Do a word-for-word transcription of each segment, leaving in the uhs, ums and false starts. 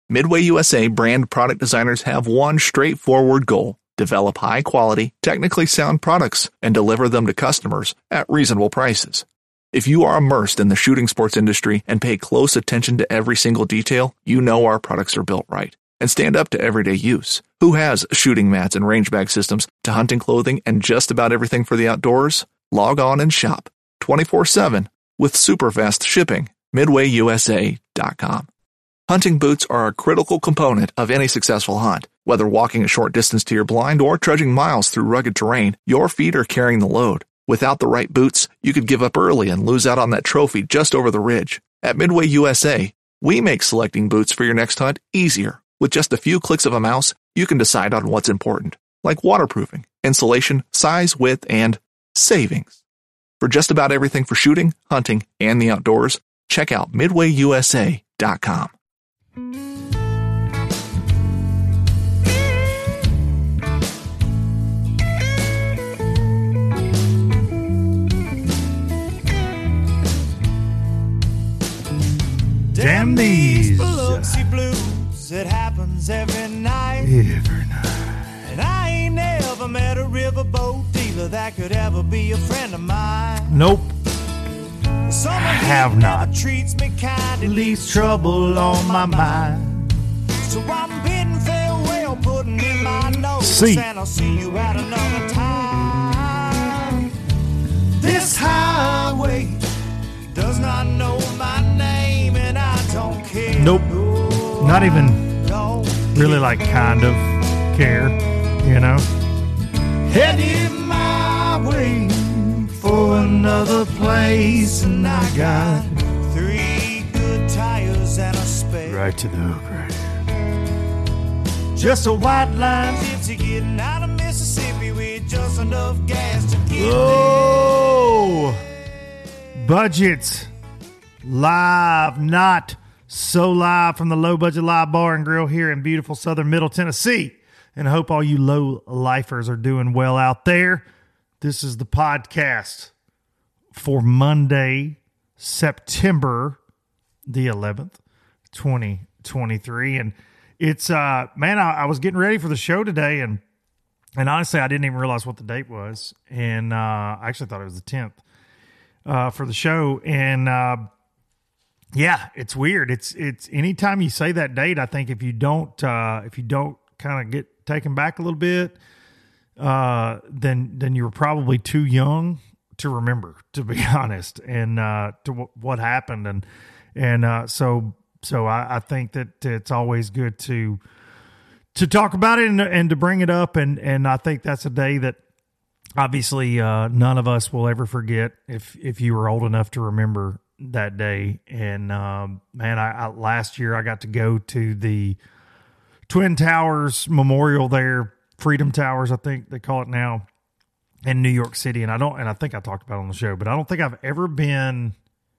Midway U S A brand product designers have one straightforward goal: develop high-quality, technically sound products and deliver them to customers at reasonable prices. If you are immersed in the shooting sports industry and pay close attention to every single detail, you know our products are built right and stand up to everyday use. Who has shooting mats and range bag systems to hunting clothing and just about everything for the outdoors? Log on and shop twenty-four seven with super fast shipping. midway u s a dot com. Hunting boots are a critical component of any successful hunt. Whether walking a short distance to your blind or trudging miles through rugged terrain, your feet are carrying the load. Without the right boots, you could give up early and lose out on that trophy just over the ridge. At Midway U S A, we make selecting boots for your next hunt easier. With just a few clicks of a mouse, you can decide on what's important, like waterproofing, insulation, size, width, and savings. For just about everything for shooting, hunting, and the outdoors, check out midway u s a dot com. Damn these Biloxi blues, it happens every night. Every night. And I ain't never met a riverboat dealer that could ever be a friend of mine. Nope. Someone have who not. never treats me kind and Leaves trouble on my mind. So I'm bidding farewell, putting in my nose, See. and I'll see you at another time. This highway does not know my name, and I don't care. Nope. No, Not even don't really like kind of care, you know? headed my way for another place, and I got three good tires and a spare. Right to the hook right here. Just a white line gypsy getting out of Mississippi with just enough gas to get Oh! Budgets. Live, not so live from the Low Budget Live Bar and Grill here in beautiful southern Middle Tennessee. And I hope all you low lifers are doing well out there. This is the podcast for Monday, September the eleventh, twenty twenty-three. And it's, uh, man, I, I was getting ready for the show today, and and honestly, I didn't even realize what the date was. And uh, I actually thought it was the tenth uh, for the show. And uh, yeah, it's weird. It's it's anytime you say that date, I think if you don't uh, if you don't kind of get taken back a little bit, uh, then then you were probably too young to remember, to be honest, and uh, to w- what happened. And and uh, so so I, I think that it's always good to to talk about it and, and to bring it up. And and I think that's a day that obviously uh, none of us will ever forget if if you were old enough to remember that day. And um, man, I, I last year I got to go to the Twin Towers Memorial there, Freedom Towers, I think they call it now, in New York City. And I don't, and I think I talked about it on the show, but I don't think I've ever been,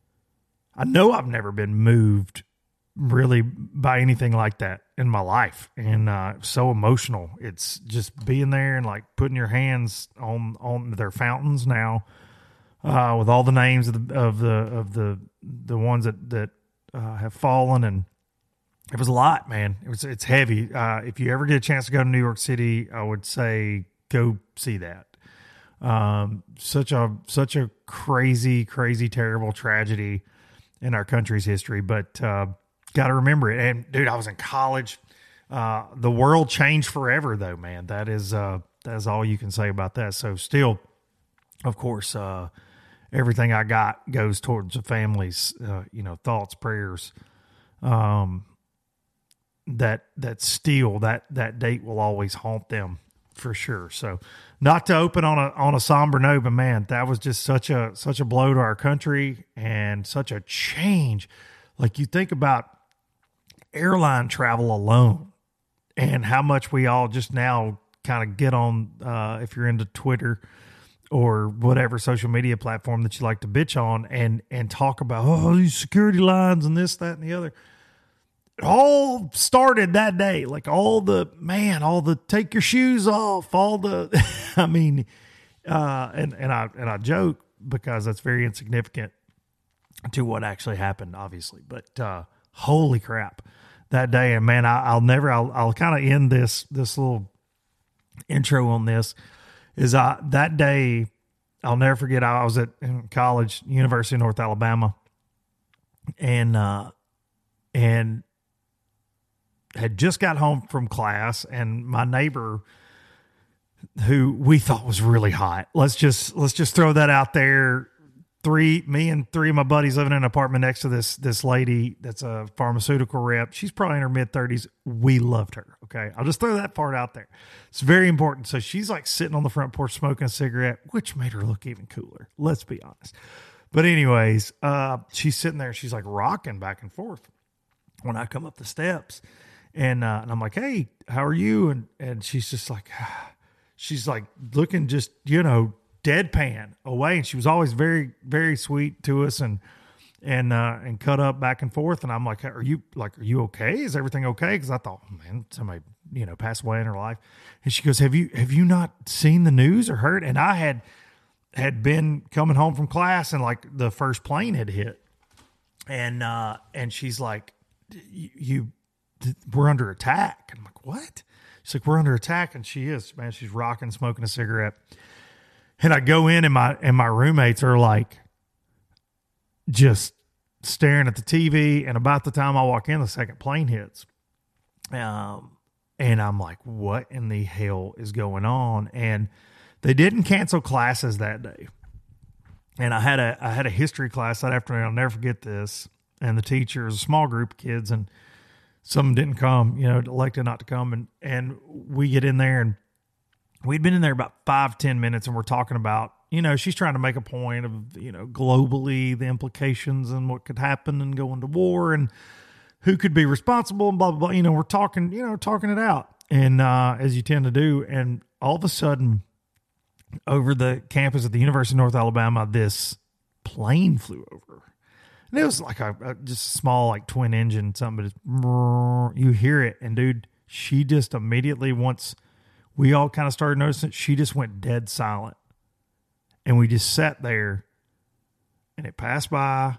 I know I've never been moved really by anything like that in my life. And uh, so emotional. It's just being there and like putting your hands on, on their fountains now, uh, with all the names of the, of the, of the, the ones that, that uh, have fallen. And it was a lot, man. It was, it's heavy. Uh, if you ever get a chance to go to New York City, I would say go see that. Um, such a, such a crazy, crazy, terrible tragedy in our country's history, but, uh, got to remember it. And dude, I was in college. Uh, the world changed forever though, man. That is, uh, that is all you can say about that. So still, of course, uh, everything I got goes towards the families, uh, you know, thoughts, prayers, um, that, that still, that, that date will always haunt them for sure. So not to open on a, on a somber note, but man, that was just such a, such a blow to our country and such a change. Like you think about airline travel alone and how much we all just now kind of get on, uh, if you're into Twitter or whatever social media platform that you like to bitch on and, and talk about, oh, these security lines and this, that, and the other. It all started that day. Like all the, man, all the take your shoes off, all the, I mean, uh, and, and I, and I joke because that's very insignificant to what actually happened, obviously, but, uh, holy crap, that day. And man, I, I'll never, I'll, I'll kind of end this, this little intro on this is I, that day, I'll never forget. I was at college, University of North Alabama, and, uh, and had just got home from class, and my neighbor, who we thought was really hot, let's just, let's just throw that out there. Three, me and three of my buddies living in an apartment next to this, this lady that's a pharmaceutical rep. She's probably in her mid thirties. We loved her. Okay. I'll just throw that part out there. It's very important. So she's like sitting on the front porch smoking a cigarette, which made her look even cooler. Let's be honest. But anyways, uh, she's sitting there. She's like rocking back and forth when I come up the steps, and, uh, and I'm like, "Hey, how are you?" And, and she's just like, she's like looking just, you know, deadpan away. And she was always very, very sweet to us, and, and, uh, and cut up back and forth. And I'm like, are you like, are you okay? Is everything okay? Cause I thought, oh, man, somebody, you know, passed away in her life. And she goes, have you, have you not seen the news or heard? And I had, had been coming home from class, and like the first plane had hit, and, uh, and she's like, you, you we're under attack. And I'm like, what? She's like, we're under attack. And she is, man, she's rocking, smoking a cigarette. And I go in, and my and my roommates are like just staring at the T V. And about the time I walk in, the second plane hits. Um, and I'm like, what in the hell is going on? And they didn't cancel classes that day. And I had a I had a history class that afternoon. I'll never forget this. And the teacher was a small group of kids, and some didn't come, you know, elected not to come. And and we get in there, and we'd been in there about five, ten minutes, and we're talking about, you know, she's trying to make a point of, you know, globally the implications and what could happen and go into war and who could be responsible and blah, blah, blah. You know, we're talking, you know, talking it out. And uh, as you tend to do. And all of a sudden, over the campus at the University of North Alabama, this plane flew over. And it was like a, a just a small, like twin engine, something, but it's, you hear it. And dude, she just immediately, once we all kind of started noticing it, she just went dead silent. And we just sat there, and it passed by,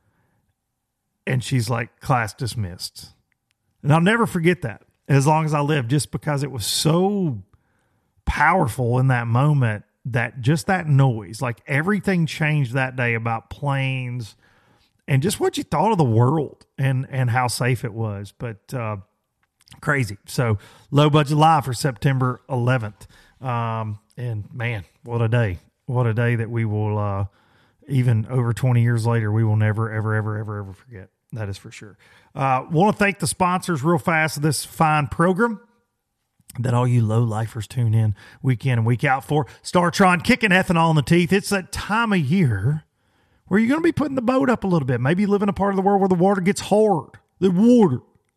and she's like, class dismissed. And I'll never forget that as long as I live, just because it was so powerful in that moment, that just that noise, like everything changed that day about planes and just what you thought of the world and, and how safe it was. But, uh, crazy. So Low Budget Live for September eleventh. Um, and man, what a day. What a day that we will, uh, even over twenty years later, we will never, ever, ever, ever, ever forget. That is for sure. Uh, want to thank the sponsors real fast of this fine program that all you low lifers tune in week in and week out for. StarTron, kicking ethanol in the teeth. It's that time of year where you're going to be putting the boat up a little bit. Maybe you live in a part of the world where the water gets hard. The water.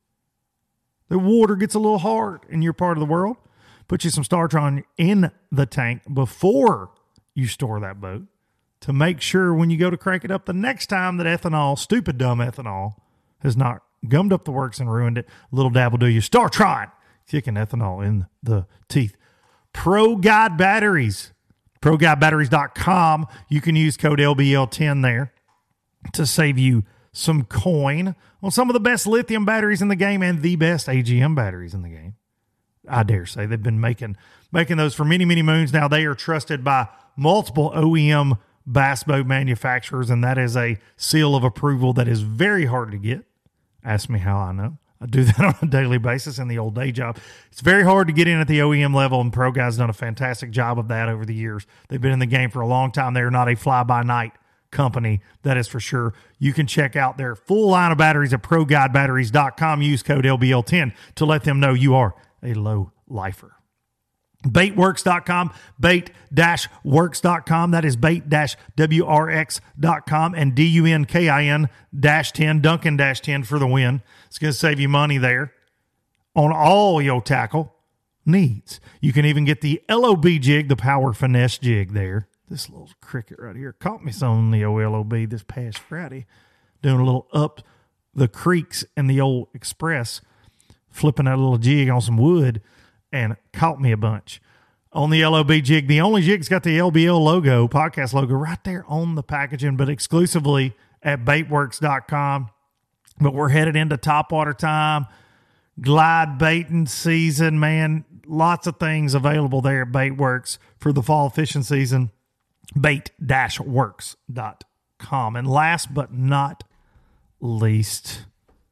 The water gets a little hard in your part of the world. Put you some StarTron in the tank before you store that boat to make sure when you go to crank it up the next time that ethanol, stupid dumb ethanol, has not gummed up the works and ruined it. A little dab will do you. StarTron, kicking ethanol in the teeth. Pro Guide Batteries. pro guide batteries dot com. You can use code L B L ten there to save you some coin on some of the best lithium batteries in the game and the best A G M batteries in the game. I dare say they've been making making those for many, many moons now. They are trusted by multiple O E M bass boat manufacturers, and that is a seal of approval that is very hard to get. Ask me how I know. I do that on a daily basis in the old day job. It's very hard to get in at the O E M level, and Pro Guy's done a fantastic job of that over the years. They've been in the game for a long time. They're not a fly-by-night company, that is for sure. You can check out their full line of batteries at pro guide batteries dot com. Use code L B L ten to let them know you are a low lifer. bait works dot com, bait dash works dot com. That is bait dash W R X dot com, and D U N K I N dash ten, Duncan dash ten for the win. It's going to save you money there on all your tackle needs. You can even get the L O B jig, the Power Finesse jig there. This little cricket right here caught me some on the O L O B this past Friday, doing a little up the creeks in the old Express, flipping that little jig on some wood, and caught me a bunch. On the L O B jig, the only jig that's got the L B L logo, podcast logo, right there on the packaging, but exclusively at bait works dot com. But we're headed into topwater time. glide baiting season, man. Lots of things available there at Baitworks for the fall fishing season. bait dash works dot com. And last but not least,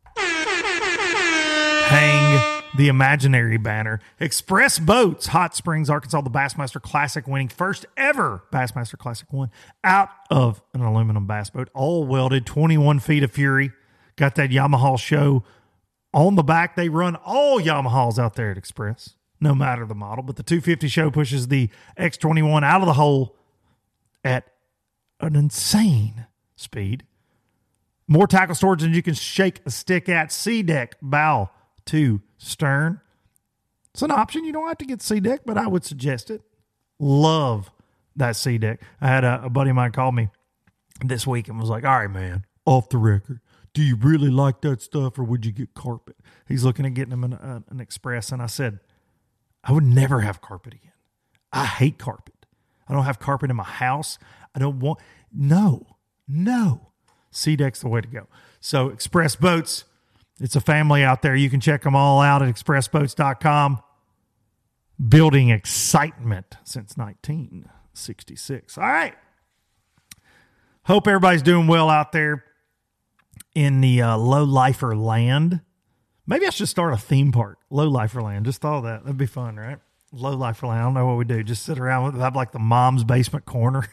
hang the imaginary banner. Express Boats, Hot Springs, Arkansas, the Bassmaster Classic, winning first ever Bassmaster Classic one out of an aluminum bass boat, all welded, twenty-one feet of fury. Got that Yamaha show on the back. They run all Yamahas out there at Express, no matter the model. But the two fifty show pushes the X twenty-one out of the hole at an insane speed. More tackle storage than you can shake a stick at. C-Deck, bow to stern. It's an option. You don't have to get C-Deck, but I would suggest it. Love that C-Deck. I had a, a buddy of mine call me this week and was like, all right, man, off the record, do you really like that stuff or would you get carpet? He's looking at getting him an, uh, an Express. And I said, I would never have carpet again. I hate carpet. I don't have carpet in my house. I don't want, no, no. C-Deck's the way to go. So Express Boats, it's a family out there. You can check them all out at express boats dot com. Building excitement since nineteen sixty-six. All right. Hope everybody's doing well out there in the uh, low-lifer land. Maybe I should start a theme park. Low-lifer land. Just thought of that. That'd be fun, right? Low-lifer land. I don't know what we do. Just sit around with have like the mom's basement corner.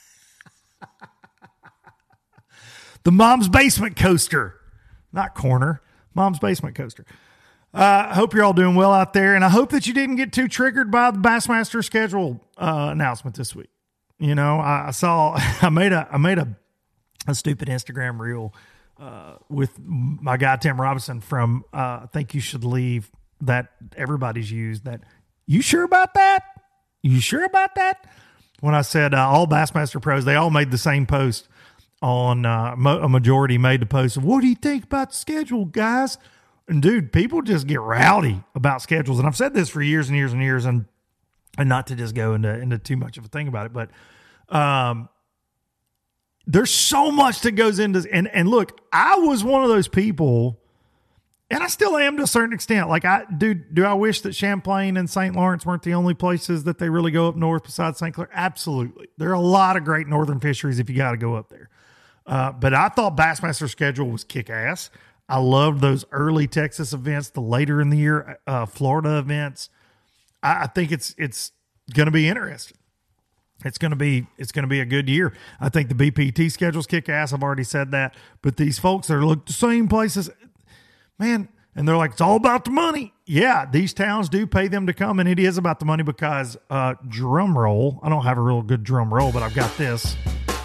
The mom's basement coaster. Not corner. Mom's basement coaster. I uh, hope you're all doing well out there, and I hope that you didn't get too triggered by the Bassmaster schedule uh, announcement this week. You know, I, I saw I made a I made a a stupid Instagram reel uh, with my guy Tim Robinson from uh, I Think You Should Leave that everybody's used. That you sure about that? You sure about that? When I said uh, all Bassmaster pros, they all made the same post. On uh, a majority made the post of, what do you think about the schedule, guys? And dude, people just get rowdy about schedules. And I've said this for years and years and years, and and not to just go into, into too much of a thing about it, but um, there's so much that goes into, and, and look, I was one of those people, and I still am to a certain extent. Like, I do, do I wish that Champlain and Saint Lawrence weren't the only places that they really go up north besides Saint Clair? Absolutely. There are a lot of great northern fisheries if you got to go up there. Uh, but I thought Bassmaster schedule was kick-ass. I loved those early Texas events, the later in the year uh, Florida events. I, I think it's it's going to be interesting. It's going to be it's going to be a good year. I think the B P T schedule's kick-ass. I've already said that. But these folks that are look the same places, man, and they're like, it's all about the money. Yeah, these towns do pay them to come, and it is about the money because uh, drum roll. I don't have a real good drum roll, but I've got this.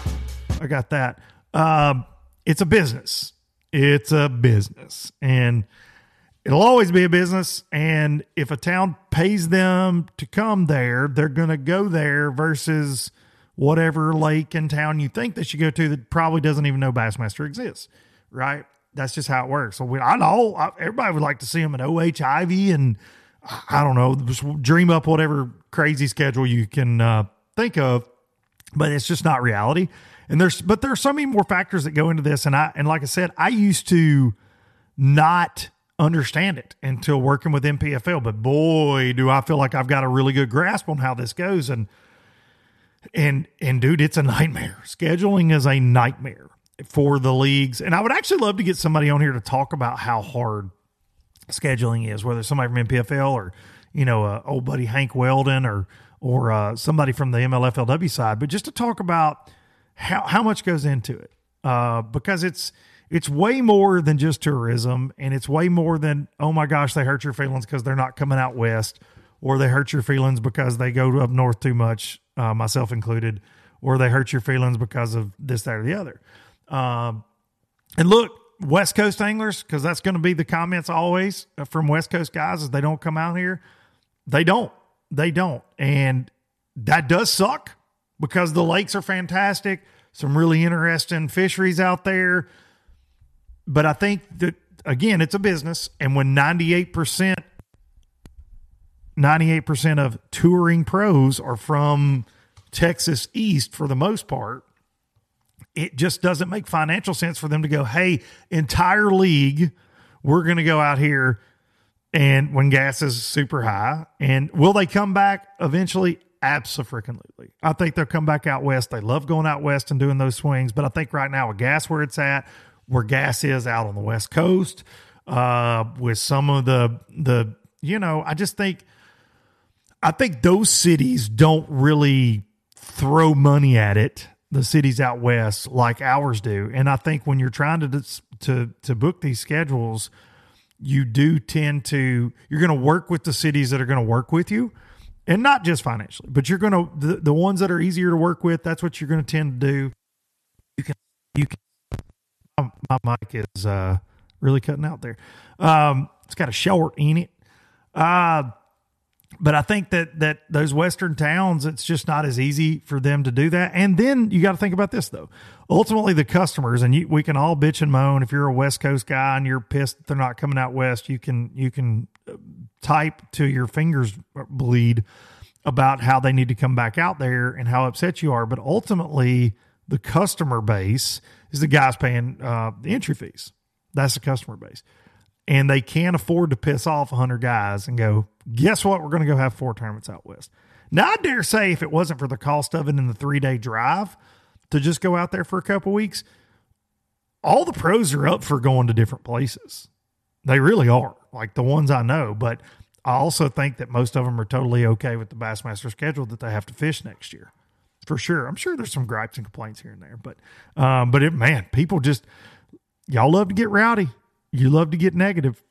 I got that. Um, it's a business. It's a business, and it'll always be a business. And if a town pays them to come there, they're going to go there versus whatever lake in town you think they should go to that probably doesn't even know Bassmaster exists, right? That's just how it works. So we, I know I, everybody would like to see them at O H Ivy, and I don't know, just dream up whatever crazy schedule you can uh, think of, but it's just not reality. And there's, but there are so many more factors that go into this. And I, and like I said, I used to not understand it until working with M P F L, but boy, do I feel like I've got a really good grasp on how this goes. And, and, and dude, it's a nightmare. Scheduling is a nightmare for the leagues. And I would actually love to get somebody on here to talk about how hard scheduling is, whether somebody from M P F L or, you know, uh, old buddy Hank Weldon or, or uh, somebody from the M L F L W side, but just to talk about how, how much goes into it. Uh, because it's, it's way more than just tourism, and it's way more than, oh my gosh, they hurt your feelings because they're not coming out west, or they hurt your feelings because they go up north too much, uh, myself included, or they hurt your feelings because of this, that, or the other. Um, and look, West Coast anglers, because that's going to be the comments always from West Coast guys, is they don't come out here. They don't. They don't. And that does suck because the lakes are fantastic. Some really interesting fisheries out there. But I think that, again, it's a business. And when ninety-eight percent, ninety-eight percent of touring pros are from Texas East for the most part, it just doesn't make financial sense for them to go, hey, entire league, we're going to go out here and when gas is super high. And will they come back eventually? Absolutely. I think they'll come back out west. They love going out west and doing those swings, but I think right now with gas where it's at, where gas is out on the West Coast, uh, with some of the the you know, I just think I think those cities don't really throw money at it, the cities out west, like ours do. And I think when you're trying to to to book these schedules, you do tend to you're going to work with the cities that are going to work with you. And not just financially, but you're going to, the, the ones that are easier to work with, that's what you're going to tend to do. You can, you can, my, my mic is uh, really cutting out there. Um, it's got a short in it. Uh, but I think that, that those Western towns, it's just not as easy for them to do that. And then you got to think about this though. Ultimately the customers, and you, we can all bitch and moan. If you're a West Coast guy and you're pissed that they're not coming out West, you can, you can type to your fingers bleed about how they need to come back out there and how upset you are. But ultimately the customer base is the guys paying uh, the entry fees. That's the customer base. And they can't afford to piss off a hundred guys and go, guess what? We're going to go have four tournaments out west. Now I dare say if it wasn't for the cost of it in the three day drive to just go out there for a couple weeks, all the pros are up for going to different places. They really are, like the ones I know. But I also think that most of them are totally okay with the Bassmaster schedule that they have to fish next year, for sure. I'm sure there's some gripes and complaints here and there, but, um, but it, man, people just, y'all love to get rowdy. You love to get negative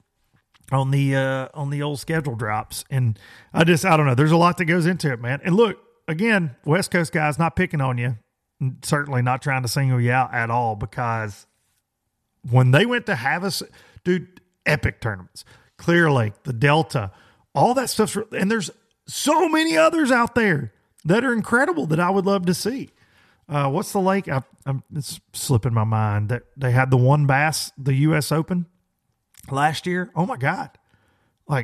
on the, uh, on the old schedule drops. And I just, I don't know. There's a lot that goes into it, man. And look, again, West Coast guys, not picking on you, certainly not trying to single you out at all, because when they went to have us, dude, epic tournaments, Clear Lake, the Delta, all that stuff. And there's so many others out there that are incredible that I would love to see. Uh, what's the lake? I, I'm, it's slipping my mind that they had the one bass, the U S Open last year. Oh my God. Like,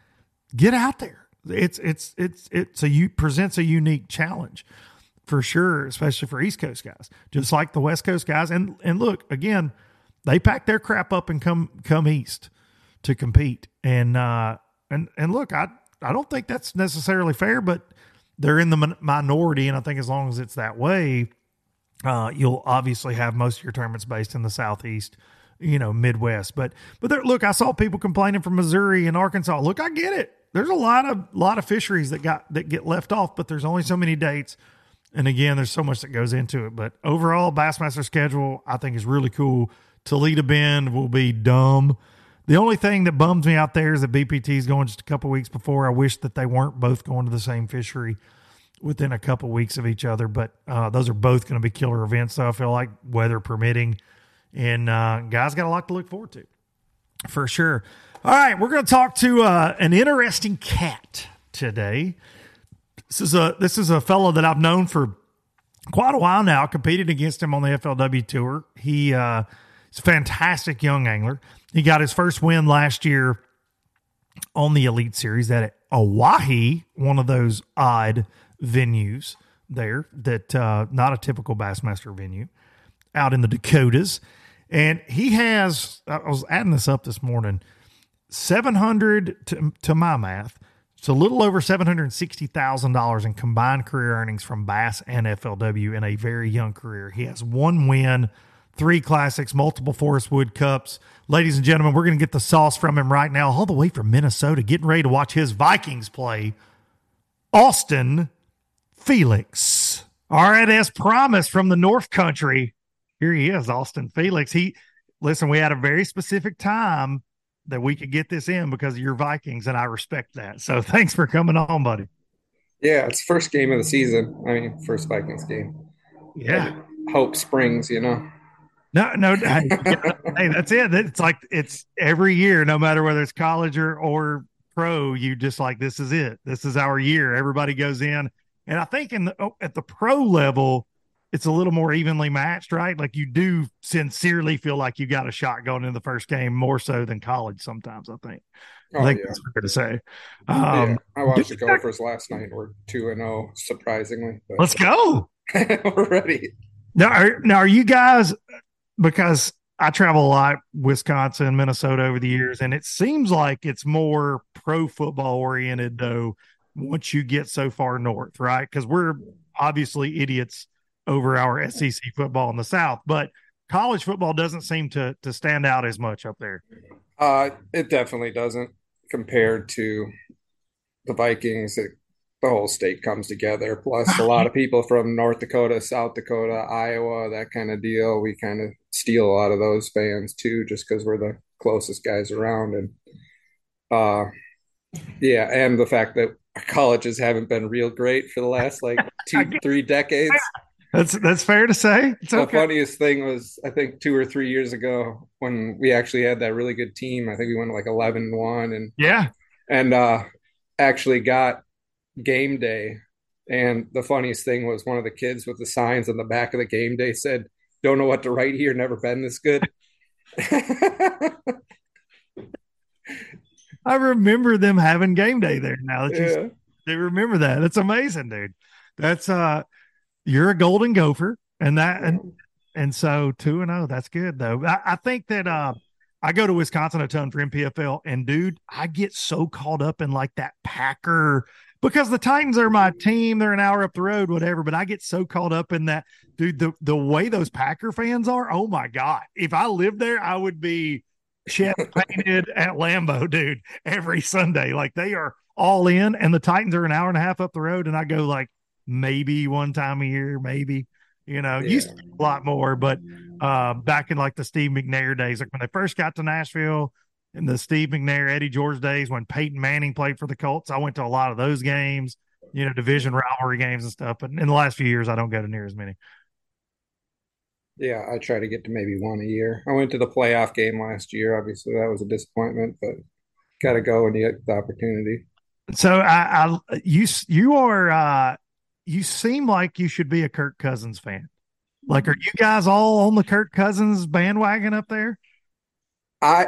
get out there. It's, it's, it's, it's a, you presents a unique challenge for sure, especially for East Coast guys, just like the West Coast guys. And, and look, again, they pack their crap up and come, come East to compete. And, uh, and, and look, I, I don't think that's necessarily fair, but they're in the min- minority. And I think as long as it's that way, uh, you'll obviously have most of your tournaments based in the Southeast, you know, Midwest. But, but there, look, I saw people complaining from Missouri and Arkansas. Look, I get it. There's a lot of, lot of fisheries that got, that get left off, but there's only so many dates. And again, there's so much that goes into it, but overall Bassmaster schedule, I think is really cool. Toledo Bend will be dumb. The only thing that bums me out there is that B P T is going just a couple weeks before. I wish that they weren't both going to the same fishery within a couple weeks of each other, but uh, those are both going to be killer events. So I feel like weather permitting, and uh, guys got a lot to look forward to for sure. All right. We're going to talk to uh, an interesting cat today. This is a, this is a fellow that I've known for quite a while now. Competed against him on the F L W tour. He, uh, he's a fantastic young angler. He got his first win last year on the Elite Series at Oahe, one of those odd venues there that, uh, not a typical Bassmaster venue out in the Dakotas. And he has, I was adding this up this morning, seven hundred to, to my math. It's a little over seven hundred sixty thousand dollars in combined career earnings from Bass and F L W in a very young career. He has one win, three classics, multiple Forest Wood Cups. Ladies and gentlemen, we're going to get the sauce from him right now, all the way from Minnesota, getting ready to watch his Vikings play. Austin Felix. All right, as promised from the North Country, here he is, Austin Felix. He, listen, we had a very specific time that we could get this in because of your Vikings, and I respect that. So thanks for coming on, buddy. Yeah, it's first game of the season. I mean, first Vikings game. Yeah. And hope springs, you know. No, no, hey, that's it. It's like it's every year, no matter whether it's college or, or pro, you just like, this is it. This is our year. Everybody goes in. And I think in the, at the pro level, it's a little more evenly matched, right? Like you do sincerely feel like you got a shot going in the first game more so than college sometimes, I think. Oh, I think yeah. that's fair to say. Um, yeah, I watched the Gophers last night. We're two and oh, surprisingly. But let's go. we're ready. Now, are, now, are you guys, because I travel a lot, Wisconsin, Minnesota over the years, and it seems like it's more pro football oriented though once you get so far north, right? Because we're obviously idiots over our S E C football in the South, but college football doesn't seem to to stand out as much up there. Uh, it definitely doesn't compared to the Vikings. It, the whole state comes together. Plus, a lot of people from North Dakota, South Dakota, Iowa, that kind of deal. We kind of steal a lot of those fans too, just because we're the closest guys around. And uh, yeah, and the fact that colleges haven't been real great for the last like two, three decades. That's that's fair to say. It's the okay. funniest thing was, I think two or three years ago when we actually had that really good team. I think we went like eleven and one, and yeah, and uh, actually got game day. And the funniest thing was one of the kids with the signs on the back of the game day said, "Don't know what to write here. Never been this good." I remember them having game day there. Now that yeah. you they remember that, it's amazing, dude. That's uh. You're a Golden Gopher, and that and and so two and oh, that's good though. I, I think that uh, I go to Wisconsin a ton for M P F L, and dude, I get so caught up in like that Packer because the Titans are my team. They're an hour up the road, whatever. But I get so caught up in that, dude. The the way those Packer fans are, oh my god! If I lived there, I would be chest painted at Lambeau, dude, every Sunday. Like they are all in, and the Titans are an hour and a half up the road, and I go like. Maybe one time a year, maybe, you know, yeah. Used to be a lot more, but uh, back in like the Steve McNair days, like when they first got to Nashville in the Steve McNair, Eddie George days, when Peyton Manning played for the Colts, I went to a lot of those games, you know, division rivalry games and stuff. But in the last few years, I don't go to near as many. Yeah, I try to get to maybe one a year. I went to the playoff game last year. Obviously, that was a disappointment, but got to go when you get the opportunity. So I, I you, you are, uh, you seem like you should be a Kirk Cousins fan. Like, are you guys all on the Kirk Cousins bandwagon up there? I,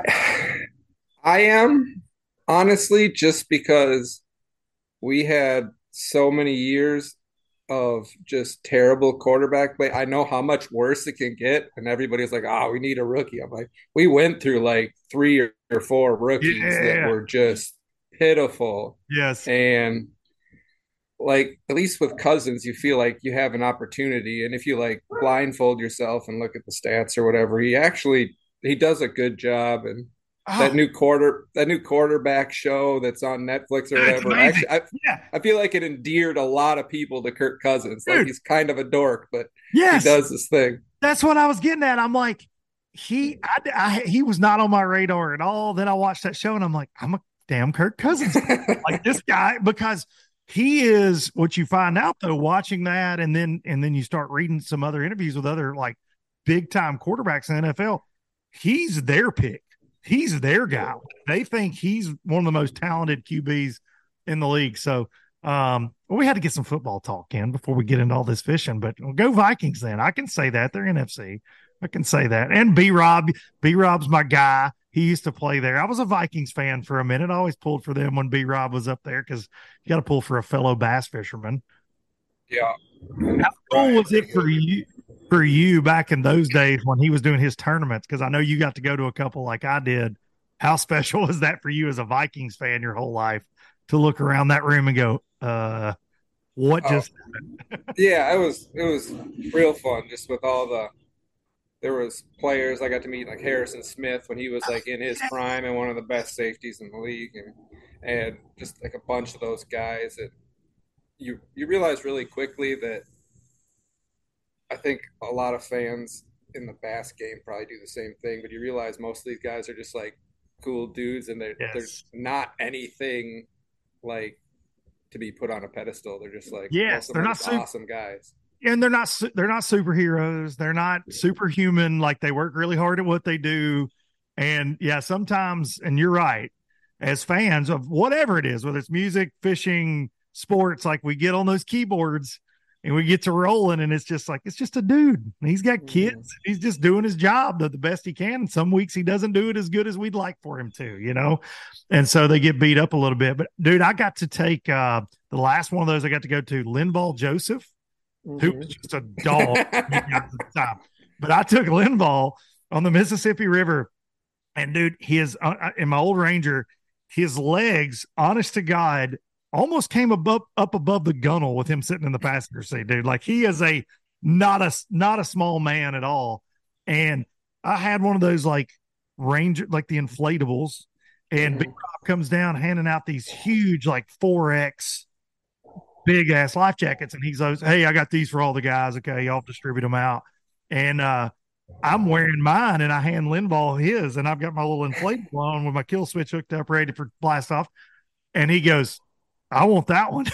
I am, honestly, just because we had so many years of just terrible quarterback play. I know how much worse it can get, and everybody's like, "Oh, we need a rookie." I'm like, we went through like three or four rookies yeah. that were just pitiful. Yes, and like at least with Cousins, you feel like you have an opportunity, and if you like blindfold yourself and look at the stats or whatever, he actually he does a good job. And oh. that new quarter that new quarterback show that's on Netflix or whatever, actually, I, yeah. I feel like it endeared a lot of people to Kirk Cousins. Dude. Like he's kind of a dork, but yes. he does this thing. That's what I was getting at. I'm like, he I, I, he was not on my radar at all. Then I watched that show and I'm like, I'm a damn Kirk Cousins like this guy, because he is what you find out though, watching that. And then, and then you start reading some other interviews with other like big time quarterbacks in the N F L. He's their pick. He's their guy. They think he's one of the most talented Q Bs in the league. So um, we had to get some football talk in before we get into all this fishing, but we'll go Vikings then. I can say that they're N F C. I can say that. And B Rob, B Rob's my guy. He used to play there. I was a Vikings fan for a minute. I always pulled for them when B Rob was up there because you got to pull for a fellow bass fisherman. Yeah. How cool was it for you for you back in those days when he was doing his tournaments? Because I know you got to go to a couple like I did. How special was that for you as a Vikings fan your whole life to look around that room and go, uh, what just oh. happened? Yeah, it was it was real fun just with all the there was players I got to meet like Harrison Smith when he was like in his prime and one of the best safeties in the league, and and just like a bunch of those guys that you you realize really quickly that I think a lot of fans in the bass game probably do the same thing, but you realize most of these guys are just like cool dudes and they're yes. there's not anything like to be put on a pedestal. They're just like yes, they're not super, awesome guys. And they're not they're not superheroes. They're not superhuman. Like they work really hard at what they do. And yeah, sometimes, and you're right, as fans of whatever it is, whether it's music, fishing, sports, like we get on those keyboards and we get to rolling, and it's just like it's just a dude. He's got kids. Mm. He's just doing his job the, the best he can. And some weeks he doesn't do it as good as we'd like for him to, you know. And so they get beat up a little bit. But dude, I got to take uh, the last one of those. I got to go to Linval Joseph. Mm-hmm. Who was just a dog at the time. But I took Linval, on the Mississippi River. And dude, his uh, in my old Ranger, his legs, honest to God, almost came above up above the gunnel with him sitting in the passenger seat, dude. Like he is a not a not a small man at all. And I had one of those like Ranger, like the inflatables, and mm-hmm. Big Rob comes down handing out these huge like four X big ass life jackets, and he goes, "Hey, I got these for all the guys. Okay, y'all distribute them out." And uh I'm wearing mine, and I hand Linval his, and I've got my little inflatable on with my kill switch hooked up, ready for blast off. And he goes, "I want that one."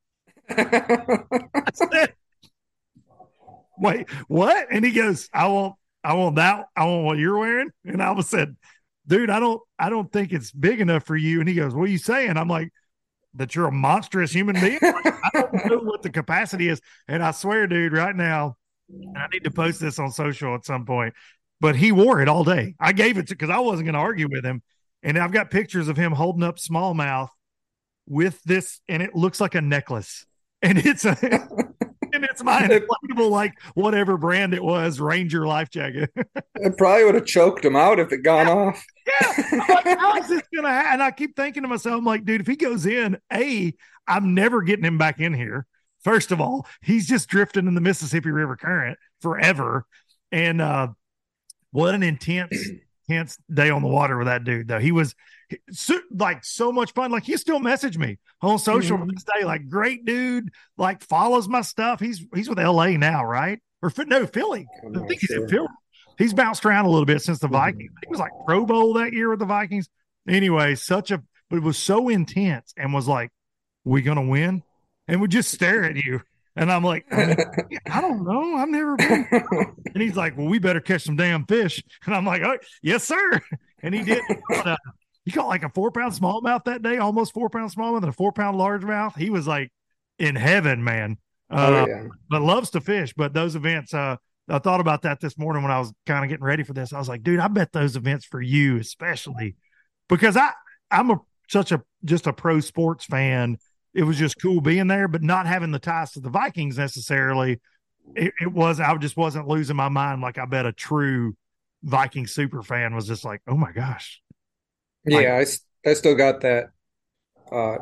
I said, "Wait, what?" And he goes, "I want, I want that. I want what you're wearing." And I was said, "Dude, I don't, I don't think it's big enough for you." And he goes, "What are you saying?" I'm like, "That you're a monstrous human being." Like, I don't know what the capacity is. And I swear, dude, right now, and I need to post this on social at some point, but he wore it all day. I gave it to, because I wasn't going to argue with him. And I've got pictures of him holding up smallmouth with this, and it looks like a necklace. And it's a, and it's my inflatable, like whatever brand it was, Ranger life jacket. It probably would have choked him out if it gone yeah. off. Yeah. I'm like, how is this going to happen? And I keep thinking to myself, I'm like, dude, if he goes in, A, I'm never getting him back in here. First of all, he's just drifting in the Mississippi River current forever. And uh, what an intense, intense day on the water with that dude, though. He was so, like so much fun. Like, he still messaged me on social mm-hmm. this day, like, great dude, like follows my stuff. He's he's with L A now, right? Or no, Philly. I think he's sure. in Philly. He's bounced around a little bit since the Vikings. Mm-hmm. He was like Pro Bowl that year with the Vikings. Anyway, such a, but it was so intense and was like, we going to win? And would just stare at you. And I'm like, I, mean, I don't know. I've never been. And he's like, well, we better catch some damn fish. And I'm like, oh, yes, sir. And he did. He caught, a, he caught like a four pound smallmouth that day, almost four pound smallmouth and a four pound largemouth. He was like in heaven, man. Uh, oh, yeah. But loves to fish. But those events, uh, I thought about that this morning when I was kind of getting ready for this. I was like, dude, I bet those events for you, especially because I, I'm a such a just a pro sports fan. It was just cool being there, but not having the ties to the Vikings necessarily. It, it was, I just wasn't losing my mind. Like, I bet a true Viking super fan was just like, oh my gosh. Yeah. Like, I, I still got that, uh,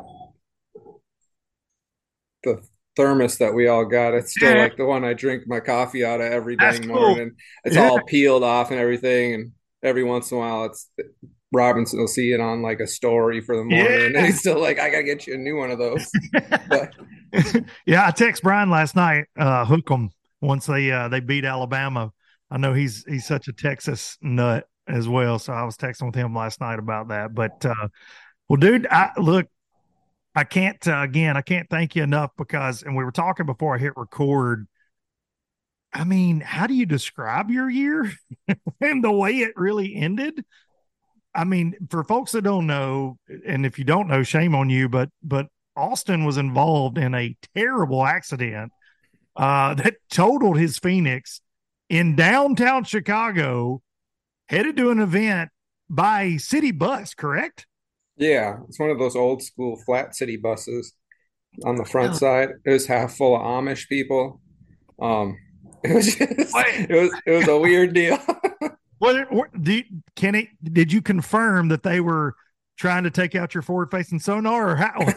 the thermos that we all got. It's still yeah. like the one I drink my coffee out of every dang cool. morning. It's yeah. all peeled off and everything. And every once in a while it's, Robinson will see it on like a story for the morning, yeah. and he's still like, I gotta get you a new one of those. But yeah, I text Brian last night, uh, hook them once they uh, they beat Alabama. I know he's he's such a Texas nut as well, so I was texting with him last night about that. But uh, well, dude, I look, I can't uh, again, I can't thank you enough because, and we were talking before I hit record. I mean, how do you describe your year and the way it really ended? I mean, for folks that don't know, and if you don't know, shame on you, but but Austin was involved in a terrible accident uh, that totaled his Phoenix in downtown Chicago, headed to an event by city bus, correct? Yeah, it's one of those old school flat city buses on the front yeah. side. It was half full of Amish people. Um, it was just, it was it was a weird deal. What, what do can it? Did you confirm that they were trying to take out your forward-facing sonar, or how?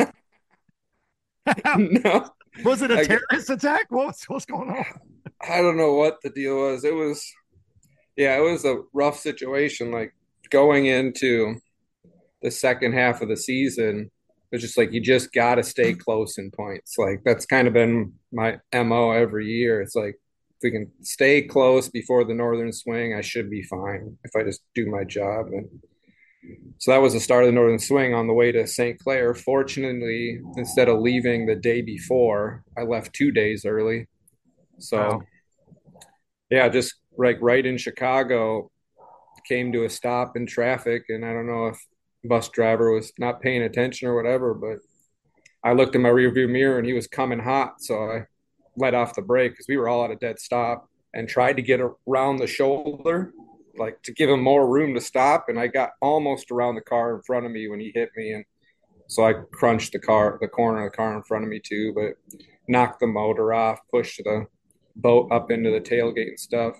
how no, was it a I terrorist attack? What's what's going on? I don't know what the deal was. It was, yeah, it was a rough situation. Like going into the second half of the season, it's just like you just got to stay close in points. Like that's kind of been my M O every year. It's like, if we can stay close before the northern swing, I should be fine if I just do my job. And so that was the start of the northern swing on the way to Saint Clair. Fortunately, instead of leaving the day before, I left two days early. So, wow. yeah, just like right in Chicago, came to a stop in traffic. And I don't know if the bus driver was not paying attention or whatever, but I looked in my rearview mirror and he was coming hot. So I let off the brake because we were all at a dead stop and tried to get around the shoulder, like to give him more room to stop. And I got almost around the car in front of me when he hit me. And so I crunched the car, the corner of the car in front of me too, but knocked the motor off, pushed the boat up into the tailgate and stuff.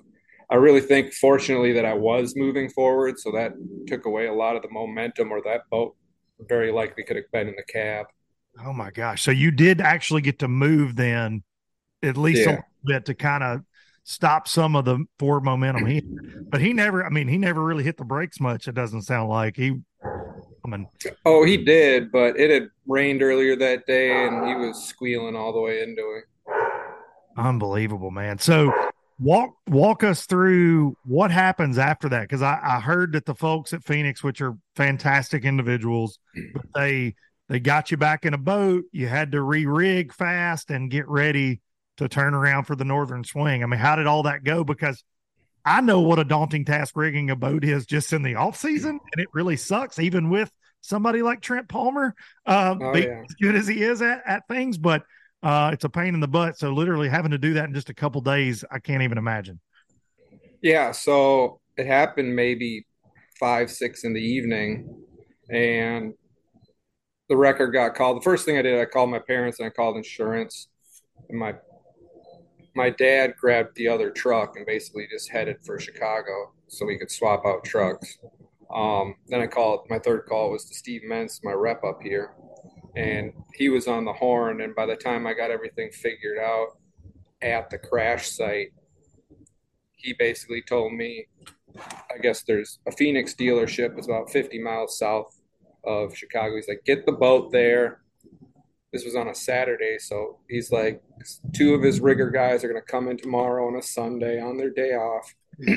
I really think, fortunately, that I was moving forward, so that took away a lot of the momentum, or that boat very likely could have been in the cab. Oh my gosh. So you did actually get to move then, at least a Yeah. little bit, to kind of stop some of the forward momentum he had. But he never, I mean, he never really hit the brakes much. It doesn't sound like he, I mean, Oh, he did, but it had rained earlier that day, and he was squealing all the way into it. unbelievable, man. So walk walk us through what happens after that, because I, I heard that the folks at Phoenix, which are fantastic individuals, but they they got you back in a boat. You had to re-rig fast and get ready to turn around for the Northern Swing. I mean, how did all that go? Because I know what a daunting task rigging a boat is just in the off season, and it really sucks, even with somebody like Trent Palmer, uh, Oh, being yeah. as good as he is at, at things. But uh, it's a pain in the butt. So literally having to do that in just a couple days, I can't even imagine. Yeah, so it happened maybe five, six in the evening, and the record got called. The first thing I did, I called my parents and I called insurance. And my my dad grabbed the other truck and basically just headed for Chicago so we could swap out trucks. Um, then I called. My third call was to Steve Mentz, my rep up here, and he was on the horn. And by the time I got everything figured out at the crash site, he basically told me, I guess there's a Phoenix dealership. It's about fifty miles south of Chicago. He's like, get the boat there. This was on a Saturday. So he's like, two of his rigger guys are going to come in tomorrow on a Sunday on their day off.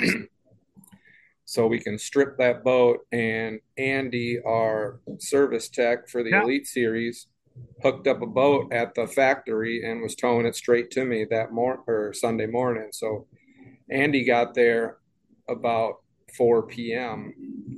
So we can strip that boat. And Andy, our service tech for the Yeah. Elite Series, hooked up a boat at the factory and was towing it straight to me that morning or Sunday morning. So Andy got there about four p.m.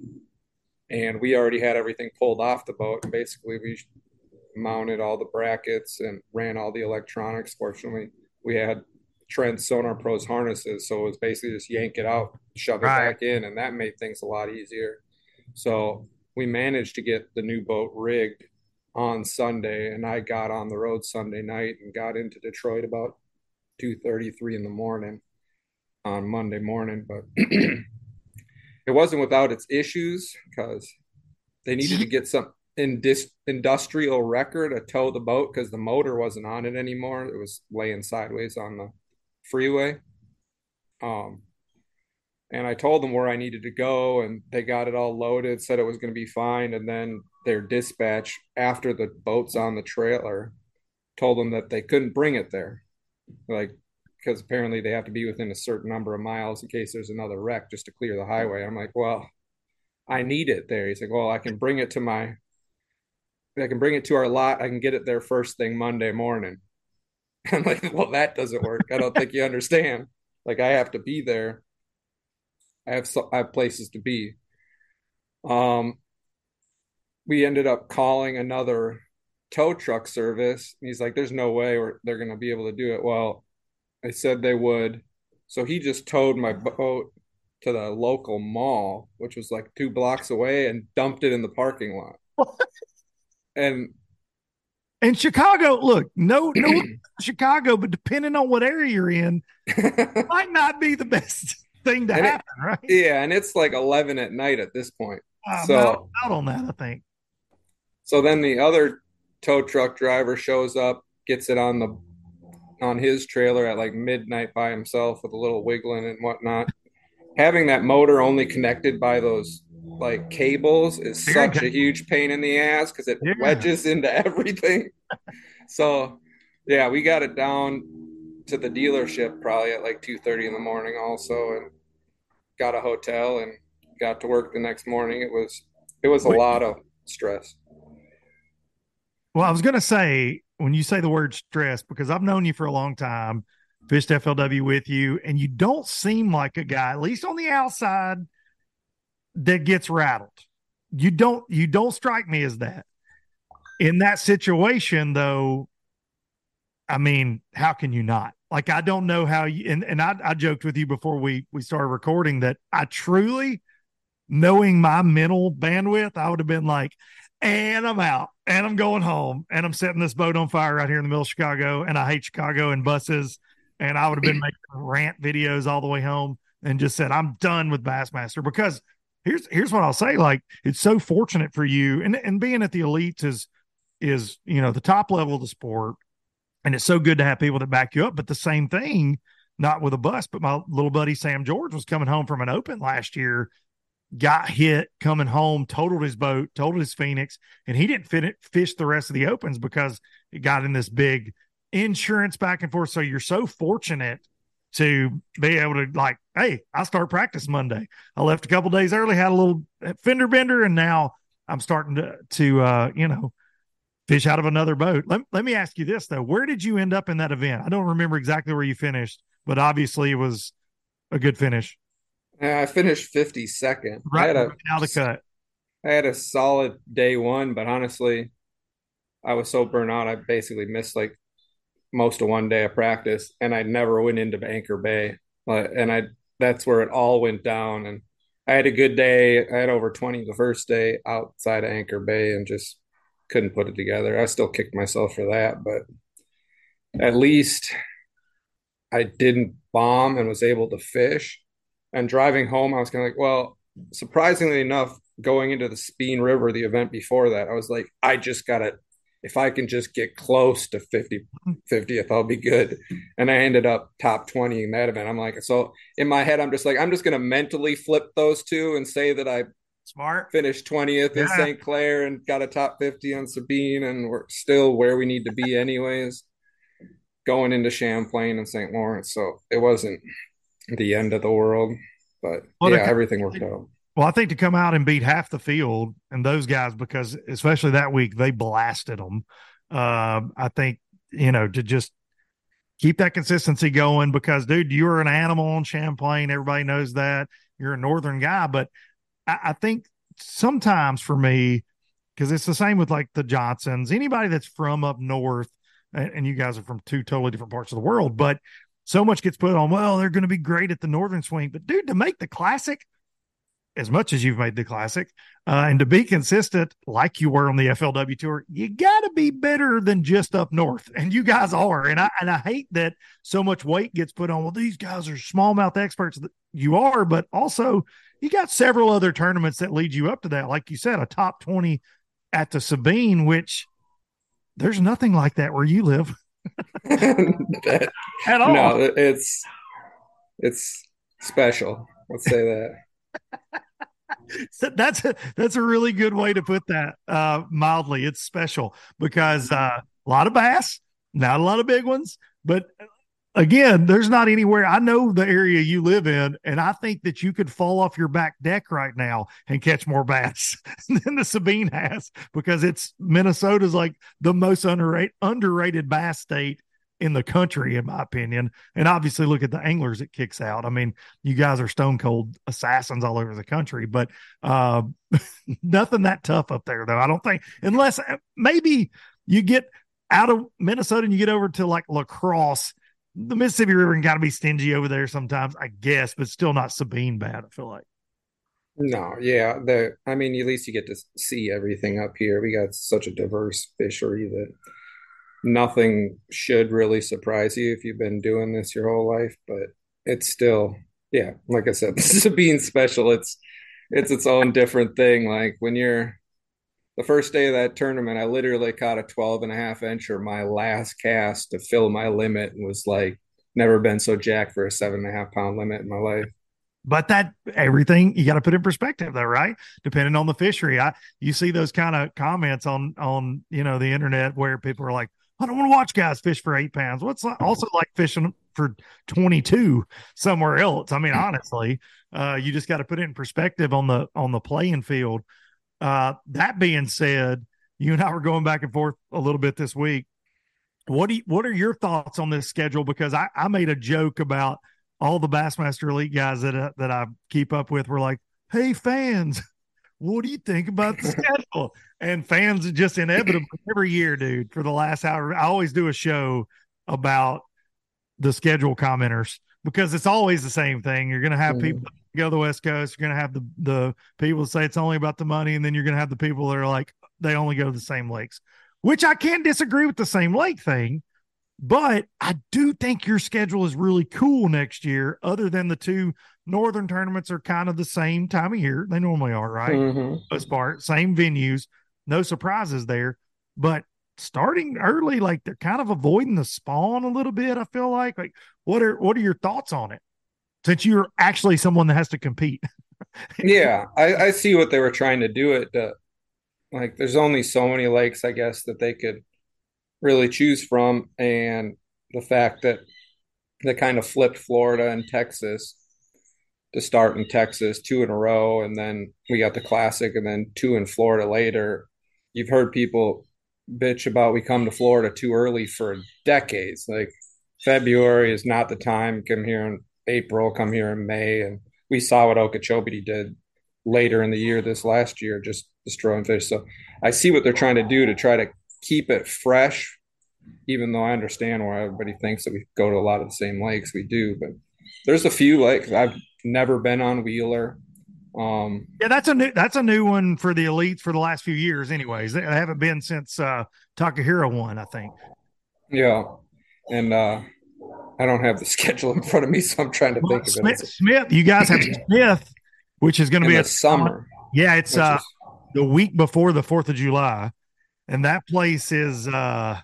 and we already had everything pulled off the boat. And basically, we mounted all the brackets and ran all the electronics. Fortunately, we had Trent Sonar Pros harnesses, so it was basically just yank it out, shove it Right. back in, and that made things a lot easier. So we managed to get the new boat rigged on Sunday, and I got on the road Sunday night and got into Detroit about two thirty-three in the morning on Monday morning. But it wasn't without its issues, because they needed to get some indus- industrial wrecker to tow the boat because the motor wasn't on it anymore. It was laying sideways on the freeway. Um, and I told them where I needed to go, and they got it all loaded, said it was going to be fine. And then their dispatch, after the boat's on the trailer, told them that they couldn't bring it there. Like, because apparently they have to be within a certain number of miles in case there's another wreck just to clear the highway. I'm like, well, I need it there. He's like, well, I can bring it to my, I can bring it to our lot. I can get it there first thing Monday morning. I'm like, well, that doesn't work. I don't think you understand. Like, I have to be there. I have so, I have places to be. Um, we ended up calling another tow truck service. He's like, there's no way we're, they're going to be able to do it. Well, I said they would. So he just towed my boat to the local mall, which was like two blocks away, and dumped it in the parking lot. And in Chicago, look, no, no, Chicago, but depending on what area you're in, it might not be the best thing to And it- happen, right? yeah, and it's like eleven at night at this point. I'm So out, out on that, I think. so then the other tow truck driver shows up, gets it on the on his trailer at like midnight by himself with a little wiggling and whatnot. Having that motor only connected by those like cables is Very such good. a huge pain in the ass because it Yeah. wedges into everything. So yeah, we got it down to the dealership probably at like two thirty in the morning also, and got a hotel and got to work the next morning. It was it was a Wait. lot of stress. Well, I was going to say, when you say the word stress, because I've known you for a long time, fished F L W with you, and you don't seem like a guy, at least on the outside, that gets rattled. You don't, you don't strike me as that. In that situation, though, I mean, how can you not? Like, I don't know how you, and, and I, I joked with you before we, we started recording that I truly, knowing my mental bandwidth, I would have been like, and I'm out, and I'm going home, and I'm setting this boat on fire right here in the middle of Chicago, and I hate Chicago and buses, and I would have been making rant videos all the way home. and just said, I'm done with Bassmaster. Because here's here's what I'll say, like, it's so fortunate for you, and and being at the elites is is you know the top level of the sport, and it's so good to have people that back you up. But the same thing, not with a bus, but my little buddy Sam George was coming home from an open last year, got hit coming home, totaled his boat, totaled his Phoenix, and he didn't fit it, fish the rest of the opens because it got in this big insurance back and forth. So you're so fortunate to be able to, like, hey, I start practice Monday. I left a couple days early, had a little fender bender, and now I'm starting to, to uh, you know, fish out of another boat. Let, let me ask you this, though. Where did you end up in that event? I don't remember exactly where you finished, but obviously it was a good finish. Yeah, I finished fifty-second. Right, I had a, right out of the cut. I had a solid day one, but honestly, I was so burnt out, I basically missed like most of one day of practice, and I never went into Anchor Bay. Uh, and I that's where it all went down. And I had a good day. I had over twenty the first day outside of Anchor Bay and just couldn't put it together. I still kicked myself for that, but at least I didn't bomb and was able to fish. And driving home, I was kind of like, well, surprisingly enough, going into the Speen River, the event before that, I was like, I just got to, if I can just get close to fifty, fiftieth, I'll be good. And I ended up top twenty in that event. I'm like, so in my head, I'm just like, I'm just going to mentally flip those two and say that I Smart. finished twentieth Yeah. in Saint Clair and got a top fifty on Sabine, and we're still where we need to be anyways, going into Champlain and Saint Lawrence. So it wasn't the end of the world, but Well, yeah, to- everything worked out. Well, I think to come out and beat half the field and those guys, because especially that week, they blasted them. Uh, I think, you know, to just keep that consistency going, because, dude, you're an animal on Champlain. Everybody knows that. You're a northern guy. But I, I think sometimes for me, because it's the same with like the Johnsons, anybody that's from up north, and, and you guys are from two totally different parts of the world, but so much gets put on, well, they're going to be great at the northern swing. But, dude, to make the classic, as much as you've made the classic, uh, and to be consistent like you were on the F L W tour, you got to be better than just up north, and you guys are. And I and I hate that so much weight gets put on. Well, these guys are smallmouth experts. You are, but also you got several other tournaments that lead you up to that. Like you said, a top twenty at the Sabine, which there's nothing like that where you live That, at all. no, it's it's special. Let's say that. So that's a, that's a really good way to put that, uh, mildly. It's special because uh, a lot of bass, not a lot of big ones, but again, there's not anywhere. I know the area you live in, and I think that you could fall off your back deck right now and catch more bass than the Sabine has, because it's Minnesota's like the most underrated underrated bass state in the country, in my opinion. And obviously look at the anglers it kicks out. I mean, you guys are stone cold assassins all over the country, but uh, nothing that tough up there, though. I don't think, unless maybe you get out of Minnesota and you get over to like La Crosse. The Mississippi River can got to be stingy over there sometimes, I guess, but still not Sabine bad, I feel like. No, yeah, the I mean, at least you get to see everything up here. We got such a diverse fishery that nothing should really surprise you if you've been doing this your whole life, but it's still, yeah, like I said, this is being special. It's it's its own different thing. Like when you're the first day of that tournament, I literally caught a twelve and a half incher my last cast to fill my limit, and was like, never been so jacked for a seven and a half pound limit in my life. But that everything you got to put in perspective, though, right? Depending on the fishery, I you see those kind of comments on on you know the internet where people are like, I don't want to watch guys fish for eight pounds. What's also like fishing for twenty-two somewhere else? I mean, honestly, uh, you just got to put it in perspective on the on the playing field. Uh, that being said, you and I were going back and forth a little bit this week. What do you, what are your thoughts on this schedule? Because I, I made a joke about all the Bassmaster Elite guys that uh, that I keep up with were like, "Hey fans, what do you think about the schedule?" And fans are just inevitable every year, dude. For the last hour, I always do a show about the schedule commenters, because it's always the same thing. You're going to have mm-hmm. people that go to the West Coast. You're going to have the, the people that say it's only about the money. And then you're going to have the people that are like, they only go to the same lakes, which I can't disagree with the same lake thing. But I do think your schedule is really cool next year, other than the two northern tournaments are kind of the same time of year. They normally are, right? Mm-hmm. Most part, same venues, no surprises there. But starting early, like they're kind of avoiding the spawn a little bit, I feel like. Like, what are what are your thoughts on it? Since you're actually someone that has to compete. Yeah, I, I see what they were trying to do. It uh, like there's only so many lakes, I guess, that they could really choose from, and the fact that they kind of flipped Florida and Texas to start in Texas two in a row, and then we got the Classic, and then two in Florida later. You've heard people bitch about we come to Florida too early for decades. Like February is not the time. Come here in April, come here in May, and we saw what Okeechobee did later in the year this last year, just destroying fish. So I see what they're trying to do to try to keep it fresh, even though I understand why everybody thinks that we go to a lot of the same lakes. We do, but there's a few lakes I've never been on. Wheeler. Um, Yeah, that's a new that's a new one for the elites for the last few years. Anyways, they haven't been since uh, Takahira won, I think. yeah, and uh, I don't have the schedule in front of me, so I'm trying to Well, think of Smith, it. Smith, you guys have Smith, which is going to In be the a summer, yeah, it's which uh, is the week before the Fourth of July, and that place is uh,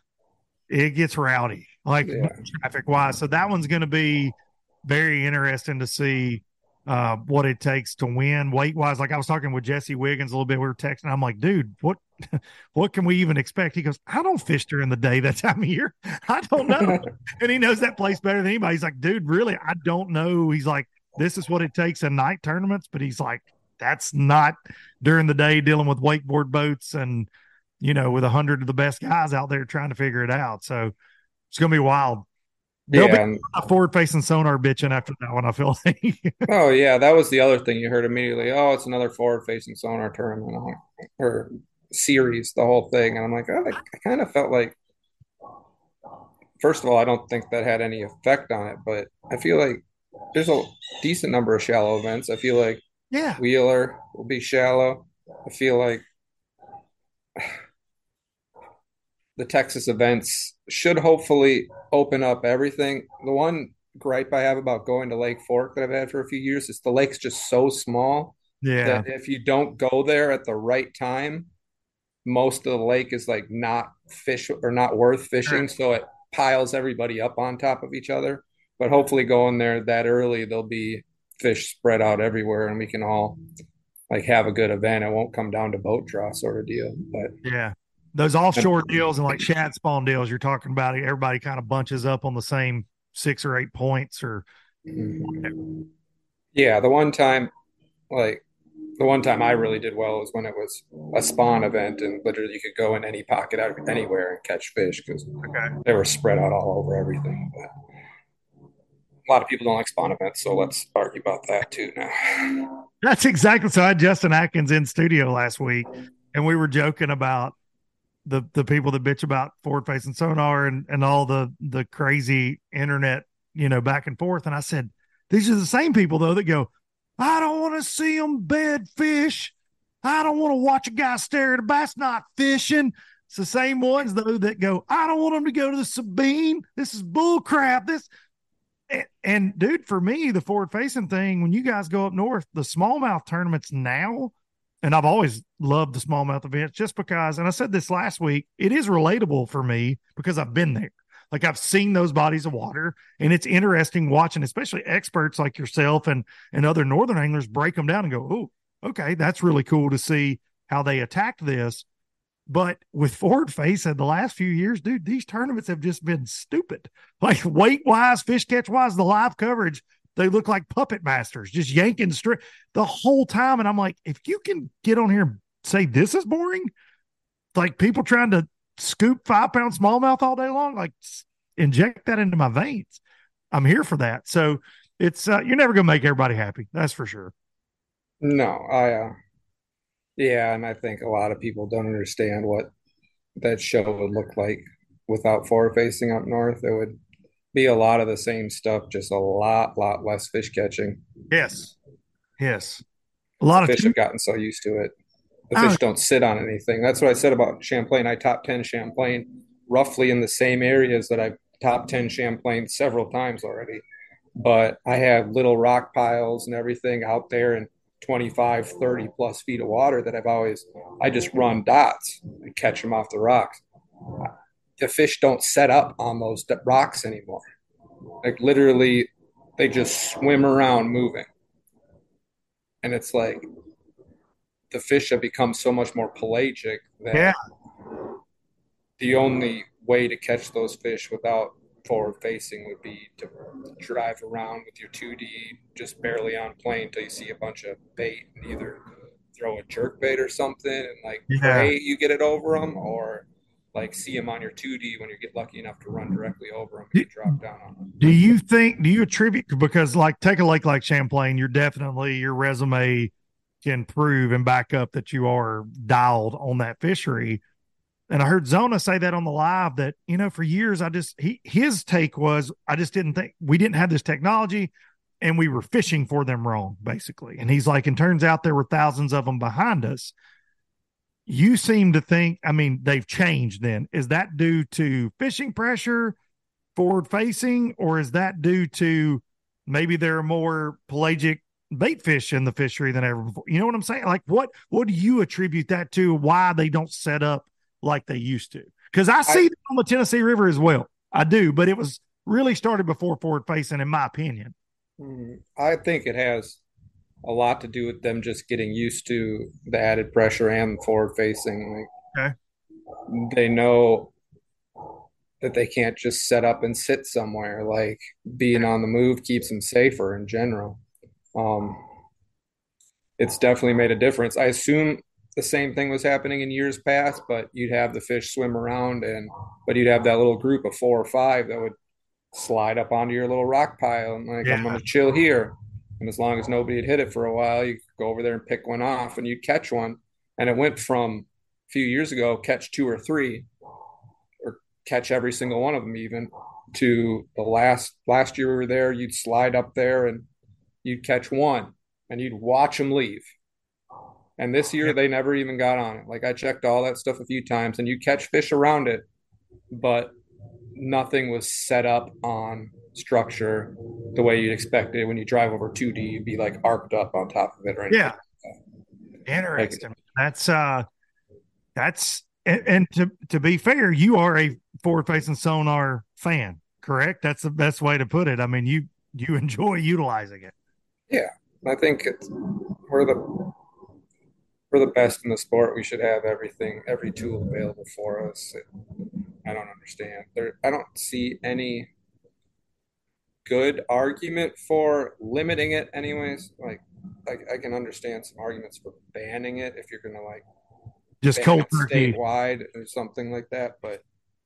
it gets rowdy, like yeah, traffic wise. So that one's going to be very interesting to see uh, what it takes to win weight wise. Like I was talking with Jesse Wiggins a little bit. We were texting. I'm like, dude, what what can we even expect? He goes, I don't fish during the day that time of year. I don't know. And he knows that place better than anybody. He's like, dude, really, I don't know. He's like, this is what it takes in night tournaments, but he's like, that's not during the day dealing with wakeboard boats and you know, with a hundred of the best guys out there trying to figure it out. So it's going to be wild. There'll yeah. be And, a forward facing sonar bitching after that one, I feel like. oh yeah, that was the other thing you heard immediately. Oh, it's another forward-facing sonar tournament or series, the whole thing, and I'm like, oh, I, I kind of felt like, first of all, I don't think that had any effect on it, but I feel like there's a decent number of shallow events. I feel like Yeah. Wheeler will be shallow. I feel like the Texas events should hopefully open up everything. The one gripe I have about going to Lake Fork that I've had for a few years is the lake's just so small Yeah. that if you don't go there at the right time, most of the lake is like not fish or not worth fishing. Right. So it piles everybody up on top of each other. But hopefully going there that early, there'll be fish spread out everywhere and we can all like have a good event. It won't come down to boat draw sort of deal. But Yeah. Those offshore deals and like shad spawn deals you're talking about, everybody kind of bunches up on the same six or eight points or yeah, the one time, like the one time I really did well was when it was a spawn event and literally you could go in any pocket out anywhere and catch fish because okay. they were spread out all over everything. But a lot of people don't like spawn events, so let's argue about that too now. That's exactly so. I had Justin Atkins in studio last week and we were joking about the the people that bitch about forward facing sonar and and all the the crazy internet, you know, back and forth. And I said, these are the same people though that go, I don't want to see them bed fish. I don't want to watch a guy stare at a bass not fishing. It's the same ones though that go, I don't want them to go to the Sabine. This is bull crap. This and, and dude, for me, the forward facing thing, when you guys go up north, the smallmouth tournaments now, and I've always loved the smallmouth events just because, and I said this last week, it is relatable for me because I've been there. Like I've seen those bodies of water and it's interesting watching, especially experts like yourself and, and other northern anglers break them down and go, oh, okay, that's really cool to see how they attacked this. But with forward facing the last few years, dude, these tournaments have just been stupid. Like weight wise, fish catch wise, the live coverage, they look like puppet masters, just yanking straight the whole time. And I'm like, if you can get on here and say this is boring, like people trying to scoop five pound smallmouth all day long, like inject that into my veins. I'm here for that. So it's uh, you're never gonna make everybody happy. That's for sure. No, I uh yeah, and I think a lot of people don't understand what that show would look like without forward facing up north. It would be a lot of the same stuff, just a lot, lot less fish catching. Yes. Yes. A lot The of fish have gotten so used to it. The oh, fish don't sit on anything. That's what I said about Champlain. I top ten Champlain roughly in the same areas that I've top ten Champlain several times already, but I have little rock piles and everything out there in twenty-five, thirty plus feet of water that I've always, I just run dots and catch them off the rocks. The fish don't set up on those rocks anymore. Like literally, they just swim around moving. And it's like the fish have become so much more pelagic that Yeah. the only way to catch those fish without forward facing would be to drive around with your two D just barely on plane until you see a bunch of bait and either throw a jerk bait or something and like Yeah. pray you get it over them, or like see them on your two D when you get lucky enough to run directly over them and you drop down on them. Do you think, do you attribute, because like take a lake like Champlain, you're definitely, your resume can prove and back up that you are dialed on that fishery. And I heard Zona say that on the live that, you know, for years, I just, he, his take was, I just didn't think we didn't have this technology and we were fishing for them wrong, basically. And he's like, and turns out there were thousands of them behind us. You seem to think, I mean, they've changed then. Is that due to fishing pressure, forward facing, or is that due to maybe there are more pelagic bait fish in the fishery than ever before? You know what I'm saying? Like what, what do you attribute that to? Why they don't set up like they used to? Because I see I, that on the Tennessee River as well. I do, but it was really started before forward facing, in my opinion. I think it has a lot to do with them just getting used to the added pressure and forward facing. Like, okay. They know that they can't just set up and sit somewhere. Like being on the move keeps them safer in general. Um, it's definitely made a difference. I assume the same thing was happening in years past, but you'd have the fish swim around and, but you'd have that little group of four or five that would slide up onto your little rock pile and like, yeah. I'm going to chill here. And as long as nobody had hit it for a while, you could go over there and pick one off and you'd catch one. And it went from a few years ago, catch two or three or catch every single one of them even, to the last, last year we were there, you'd slide up there and you'd catch one and you'd watch them leave. And this year they never even got on it. Like I checked all that stuff a few times and you catch fish around it, but nothing was set up on structure the way you'd expect it. When you drive over two D, you'd be like arced up on top of it or anything. Yeah. Like that. Interesting. Like, that's uh that's and, and to to be fair, you are a forward facing sonar fan, correct? That's the best way to put it. I mean, you you enjoy utilizing it. Yeah. I think it's we're the we're the best in the sport. We should have everything, every tool available for us. It, I don't understand. There, I don't see any good argument for limiting it anyways. Like, like I can understand some arguments for banning it if you're going to like just cold statewide or something like that. But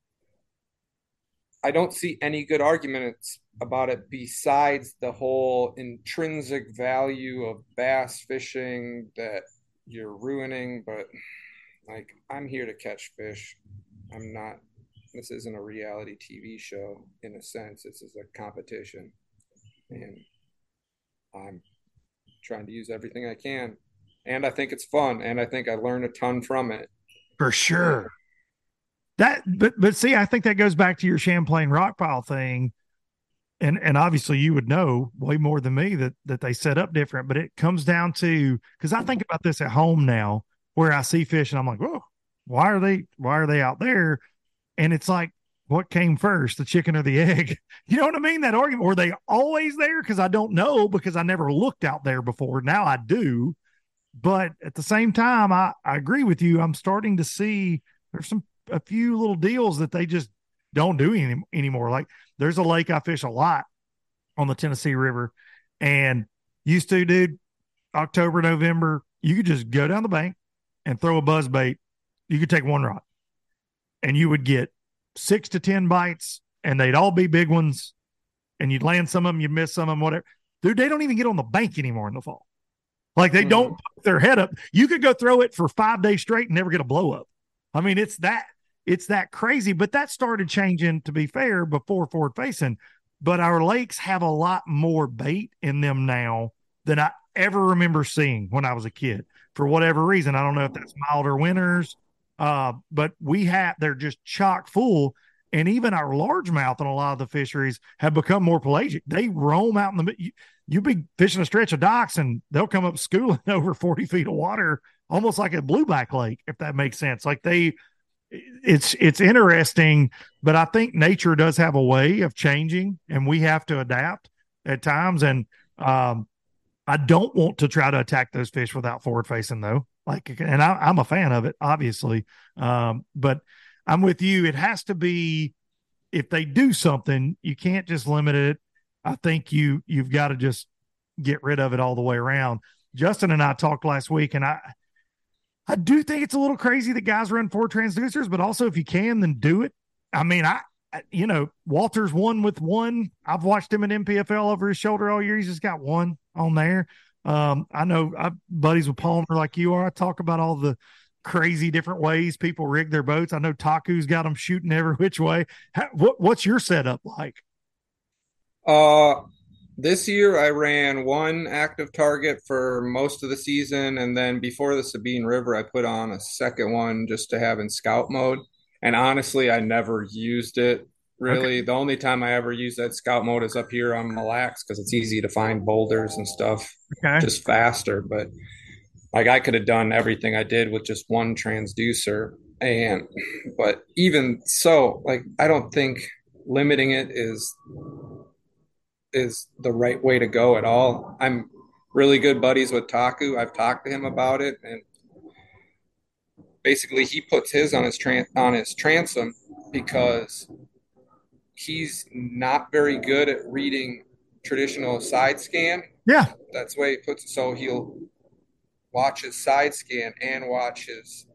I don't see any good arguments about it besides the whole intrinsic value of bass fishing that you're ruining. But like, I'm here to catch fish. I'm not, this isn't a reality T V show in a sense. This is a competition. And I'm trying to use everything I can. And I think it's fun. And I think I learned a ton from it. For sure. That, but, but see, I think that goes back to your Champlain rockpile thing. And, and obviously you would know way more than me that, that they set up different, but it comes down to, cause I think about this at home now where I see fish and I'm like, whoa, why are they, why are they out there? And it's like, what came first, the chicken or the egg? You know what I mean? That argument, were they always there? Cause I don't know, because I never looked out there before. Now I do. But at the same time, I, I agree with you. I'm starting to see there's some, a few little deals that they just don't do any, anymore. Like there's a lake I fish a lot on the Tennessee River, and used to, dude, October, November, you could just go down the bank and throw a buzz bait. You could take one rod and you would get six to ten bites, and they'd all be big ones, and you'd land some of them, you'd miss some of them, whatever. Dude, they don't even get on the bank anymore in the fall. Like they mm. don't put their head up. You could go throw it for five days straight and never get a blow up. I mean, it's that, it's that crazy, but that started changing, to be fair, before forward facing. But our lakes have a lot more bait in them now than I ever remember seeing when I was a kid. For whatever reason, I don't know if that's milder winters, uh, but we have, they're just chock full. And even our largemouth in a lot of the fisheries have become more pelagic. They roam out in the you, you be fishing a stretch of docks and they'll come up schooling over forty feet of water, almost like a blueback lake, if that makes sense. Like they, it's it's interesting, but I think nature does have a way of changing, and we have to adapt at times. And um, I don't want to try to attack those fish without forward facing, though. Like, and I, I'm a fan of it, obviously, um, but I'm with you. It has to be, if they do something, you can't just limit it. I think you you've got to just get rid of it all the way around. Justin and I talked last week, and I I do think it's a little crazy that guys run four transducers, but also if you can, then do it. I mean, I, I you know, Walter's won with one. I've watched him in M P F L over his shoulder all year. He's just got one on there. Um, I know I'm buddies with Palmer like you are. I talk about all the crazy different ways people rig their boats. I know Taku's got them shooting every which way. How, what, what's your setup like? Uh, this year I ran one active target for most of the season, and then before the Sabine River, I put on a second one just to have in scout mode. And honestly, I never used it really. Okay. The only time I ever use that scout mode is up here on Mille Lacs because it's easy to find boulders and stuff, okay. just faster. But like I could have done everything I did with just one transducer. And, but even so, like, I don't think limiting it is, is the right way to go at all. I'm really good buddies with Taku. I've talked to him about it. And basically he puts his on his tran- on his transom because he's not very good at reading traditional side scan. Yeah. That's the way he puts it. So he'll watch his side scan and watch his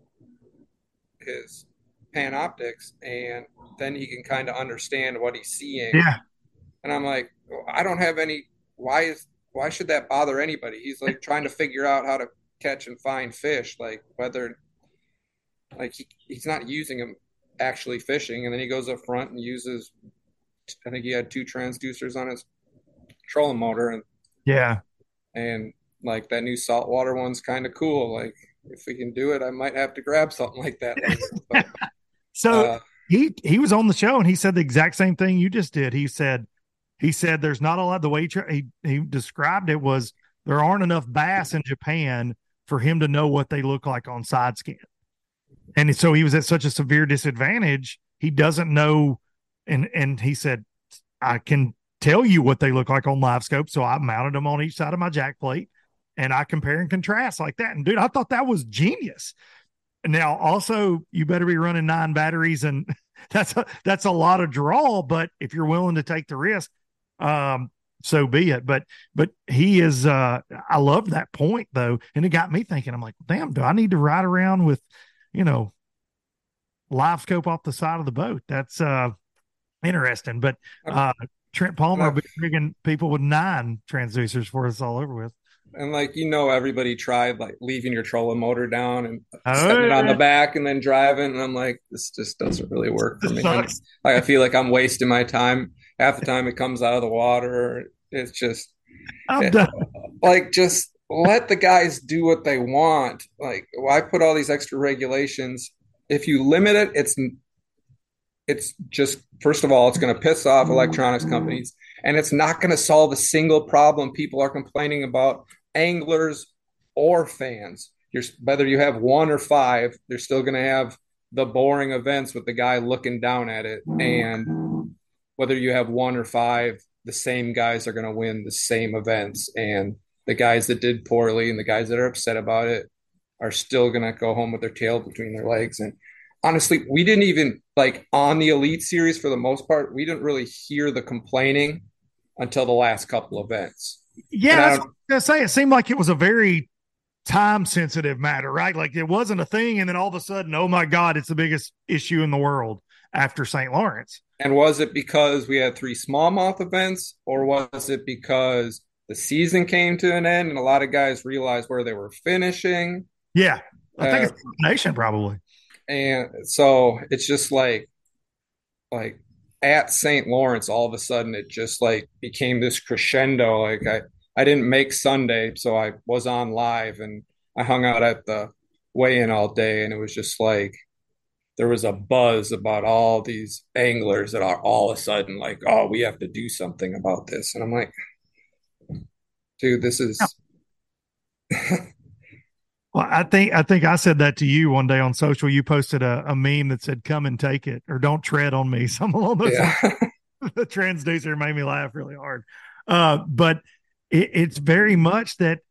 his Panoptics, and then he can kind of understand what he's seeing. Yeah. And I'm like, well, I don't have any. Why is why should that bother anybody? He's like trying to figure out how to catch and find fish, like whether like he, he's not using them actually fishing. And then he goes up front and uses. I think he had two transducers on his trolling motor, and yeah, and like that new saltwater one's kind of cool. Like if we can do it, I might have to grab something like that later. But, so uh, he he was on the show and he said the exact same thing you just did. He said he said there's not a lot. The way he tra- he, he described it was there aren't enough bass in Japan for him to know what they look like on side scan, and so he was at such a severe disadvantage. He doesn't know, and and he said I can tell you what they look like on live scope, so I mounted them on each side of my jack plate. And I compare and contrast like that. And dude, I thought that was genius. Now, also, you better be running nine batteries, and that's a, that's a lot of draw. But if you're willing to take the risk, um, so be it. But but he is. Uh, I love that point though, and it got me thinking. I'm like, damn, do I need to ride around with, you know, live scope off the side of the boat? That's uh, interesting. But uh, Trent Palmer will be rigging people with nine transducers for us all over with. And like, you know, everybody tried like leaving your trolling motor down and oh, setting it on the back and then driving. And I'm like, this just doesn't really work for me. Like, I feel like I'm wasting my time. Half the time it comes out of the water. It's just it, like, just let the guys do what they want. Like, why put all these extra regulations? If you limit it, it's, it's just, first of all, it's going to piss off electronics companies, and it's not going to solve a single problem people are complaining about. Anglers or fans, you're, whether you have one or five, they're still going to have the boring events with the guy looking down at it. And whether you have one or five, the same guys are going to win the same events. And the guys that did poorly and the guys that are upset about it are still going to go home with their tail between their legs. And honestly, we didn't even, like, on the Elite Series, for the most part, we didn't really hear the complaining until the last couple events. Yeah, I was gonna say, it seemed like it was a very time-sensitive matter, right? Like it wasn't a thing, and then all of a sudden, oh my God, it's the biggest issue in the world after Saint Lawrence. And was it because we had three smallmouth events, or was it because the season came to an end and a lot of guys realized where they were finishing? Yeah, I think uh, it's a combination probably. And so it's just like, like. At Saint Lawrence, all of a sudden it just like became this crescendo. Like I, I didn't make Sunday, so I was on live and I hung out at the weigh-in all day, and it was just like there was a buzz about all these anglers that are all of a sudden like, oh, we have to do something about this. And I'm like, dude, this is Well, I think I think I said that to you one day on social. You posted a, a meme that said, "Come and take it," or "Don't tread on me." Something along those yeah. lines. The transducer made me laugh really hard. Uh, but it, it's very much that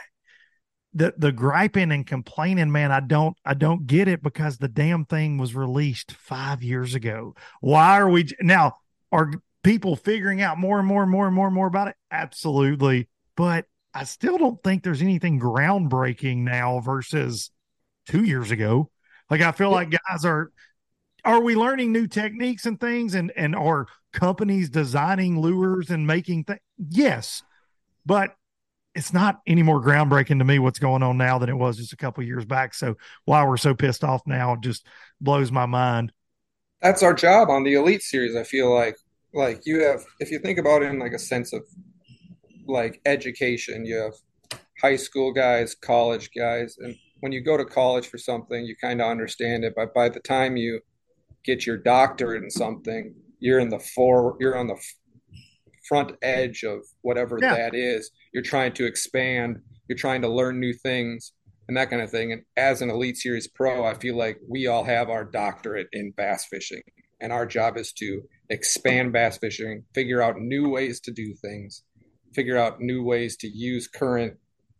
the the griping and complaining, man. I don't I don't get it because the damn thing was released five years ago. Why are we now? Are people figuring out more and more and more and more and more about it? Absolutely, but I still don't think there's anything groundbreaking now versus two years ago. Like I feel like guys are are we learning new techniques and things, and and are companies designing lures and making things? Yes, but it's not any more groundbreaking to me what's going on now than it was just a couple of years back. So why we're so pissed off now just blows my mind. That's our job on the Elite Series. I feel like like you have, if you think about it in like a sense of like education, you have high school guys, college guys, and when you go to college for something, you kind of understand it. But by the time you get your doctorate in something, you're in the for you're on the front edge of whatever Yeah. that is. You're trying to expand, you're trying to learn new things and that kind of thing. And as an Elite Series pro, I feel like we all have our doctorate in bass fishing, and our job is to expand bass fishing, figure out new ways to do things, figure out new ways to use current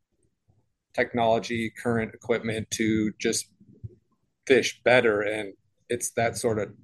technology, current equipment to just fish better. And it's that sort of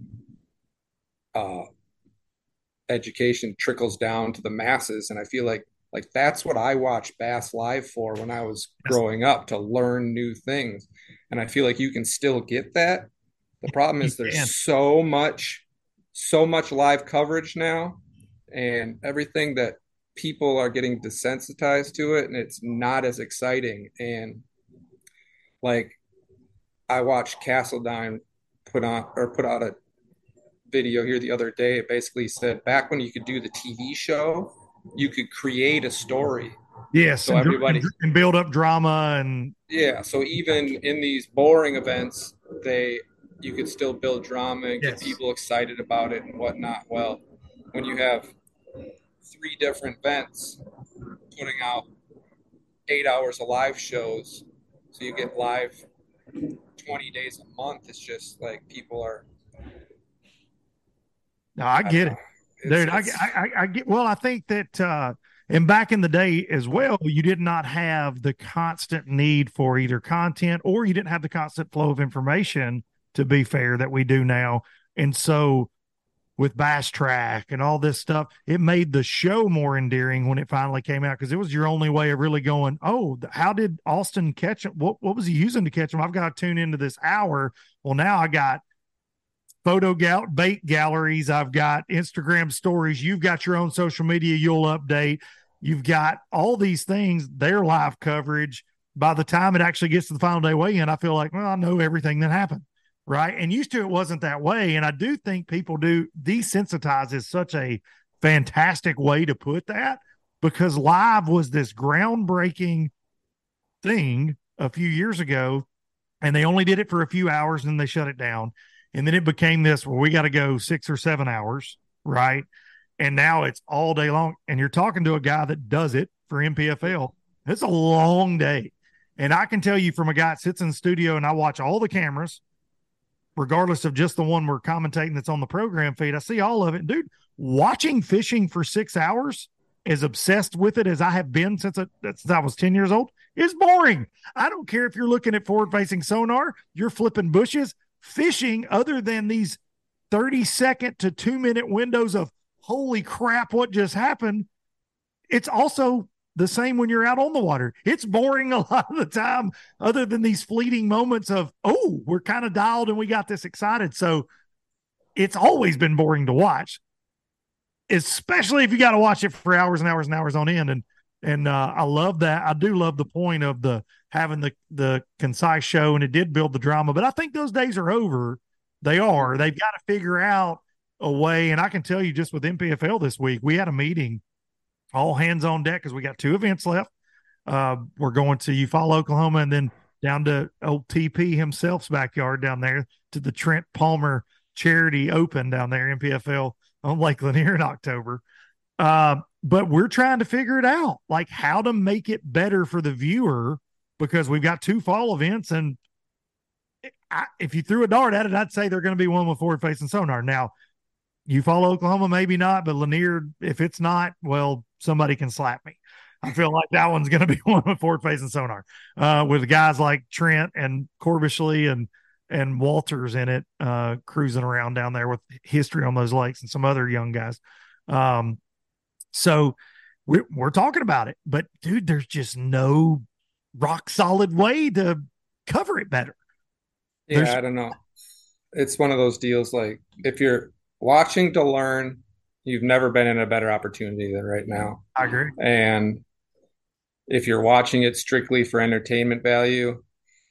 uh, education trickles down to the masses. And I feel like like that's what I watched Bass Live for when I was growing up, to learn new things. And I feel like you can still get that. The problem is there's so much, so much live coverage now, and everything that people are getting desensitized to it, and it's not as exciting. And like I watched Castledine put on or put out a video here the other day. It basically said back when you could do the T V show, you could create a story. Yes, so and, everybody and build up drama and yeah. So even in these boring events, they you could still build drama and yes. get people excited about it and whatnot. Well, when you have three different events putting out eight hours of live shows, so you get live twenty days a month, it's just like people are. No, I get I it, it's, dude. It's, I, I I get. Well, I think that, uh, and back in the day as well, you did not have the constant need for either content, or you didn't have the constant flow of information, to be fair, that we do now. And so with Bass Track and all this stuff, it made the show more endearing when it finally came out, because it was your only way of really going, oh, how did Austin catch him? What, what was he using to catch him? I've got to tune into this hour. Well, now I got photo gal- bait galleries. I've got Instagram stories. You've got your own social media you'll update. You've got all these things, their live coverage. By the time it actually gets to the final day weigh-in, I feel like, well, I know everything that happened. Right. And used to, it wasn't that way. And I do think people do desensitize is such a fantastic way to put that, because live was this groundbreaking thing a few years ago, and they only did it for a few hours and then they shut it down. And then it became this, well, we got to go six or seven hours. Right. And now it's all day long. And you're talking to a guy that does it for M P F L. It's a long day. And I can tell you, from a guy that sits in the studio and I watch all the cameras, regardless of just the one we're commentating that's on the program feed, I see all of it. Dude, watching fishing for six hours, as obsessed with it as I have been since I, since I was ten years old, is boring. I don't care if you're looking at forward-facing sonar, you're flipping bushes. Fishing, other than these thirty second to two minute windows of holy crap, what just happened, it's also the same when you're out on the water. It's boring a lot of the time, other than these fleeting moments of, oh, we're kind of dialed and we got this excited. So it's always been boring to watch, especially if you got to watch it for hours and hours and hours on end. And, and uh, I love that. I do love the point of the having the, the concise show, and it did build the drama, but I think those days are over. They are. They've got to figure out a way. And I can tell you, just with M P F L this week, we had a meeting, all hands on deck, because we got two events left. Uh, we're going to Eufaula, Oklahoma, and then down to old T P himself's backyard down there to the Trent Palmer Charity Open down there, N P F L on Lake Lanier in October. Uh, but we're trying to figure it out, like how to make it better for the viewer, because we've got two fall events. And I, if you threw a dart at it, I'd say they're going to be one with forward facing sonar. Now, you follow Oklahoma, maybe not, but Lanier, if it's not, well, somebody can slap me. I feel like that one's going to be one with forward facing sonar, uh, with guys like Trent and Corbishley and and Walters in it, uh, cruising around down there with history on those lakes and some other young guys. Um, so we're we're talking about it, but dude, there's just no rock solid way to cover it better. Yeah, There's, I don't know. It's one of those deals like if you're watching to learn, you've never been in a better opportunity than right now. I agree. And if you're watching it strictly for entertainment value,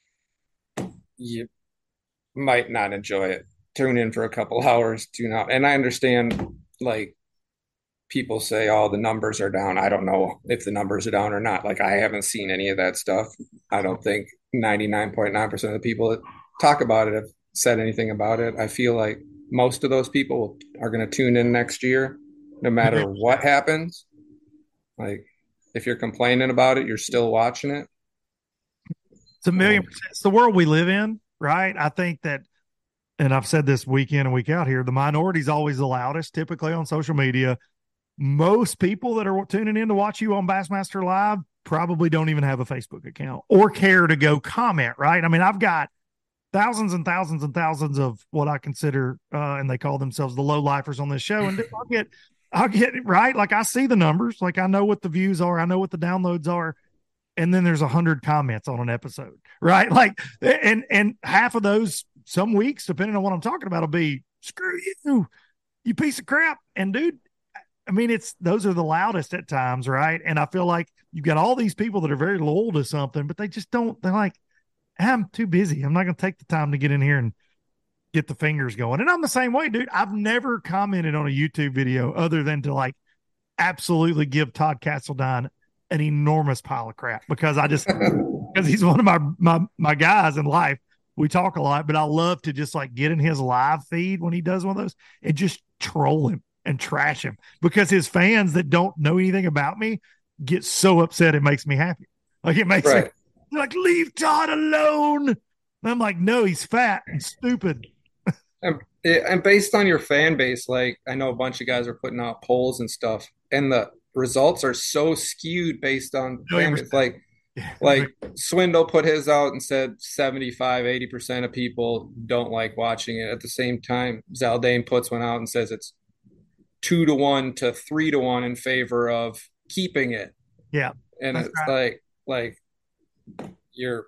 you might not enjoy it. Tune in for a couple hours, tune out. And I understand, like, people say, oh, the numbers are down. I don't know if the numbers are down or not. Like, I haven't seen any of that stuff. I don't think ninety-nine point nine percent of the people that talk about it have said anything about it. I feel like most of those people are going to tune in next year, no matter what happens. Like, if you're complaining about it, you're still watching it. It's a million percent. It's the world we live in, right? I think that, and I've said this week in and week out here, the minority's always the loudest, typically on social media. Most people that are tuning in to watch you on Bassmaster Live probably don't even have a Facebook account or care to go comment, right? I mean, I've got thousands and thousands and thousands of what I consider, uh, and they call themselves the low lifers on this show. And I'll get, I'll get it right. Like, I see the numbers, like I know what the views are. I know what the downloads are. And then there's a hundred comments on an episode, right? Like, and, and half of those, some weeks, depending on what I'm talking about, will be screw you, you piece of crap. And dude, I mean, it's, those are the loudest at times. Right. And I feel like you've got all these people that are very loyal to something, but they just don't, they're like, I'm too busy. I'm not going to take the time to get in here and get the fingers going. And I'm the same way, dude. I've never commented on a YouTube video other than to like absolutely give Todd Castledine an enormous pile of crap, because I just, because he's one of my, my, my guys in life. We talk a lot, but I love to just like get in his live feed when he does one of those and just troll him and trash him, because his fans that don't know anything about me get so upset. It makes me happy. Like, it makes right. me like, leave Todd alone. And I'm like, no, he's fat and stupid. And, and based on your fan base, like, I know a bunch of guys are putting out polls and stuff, and the results are so skewed based on fan base. Like, yeah. like Swindle put his out and said seventy-five, eighty percent of people don't like watching it. At the same time, Zaldane puts one out and says it's two to one to three to one in favor of keeping it. Yeah. And it's right. like, like your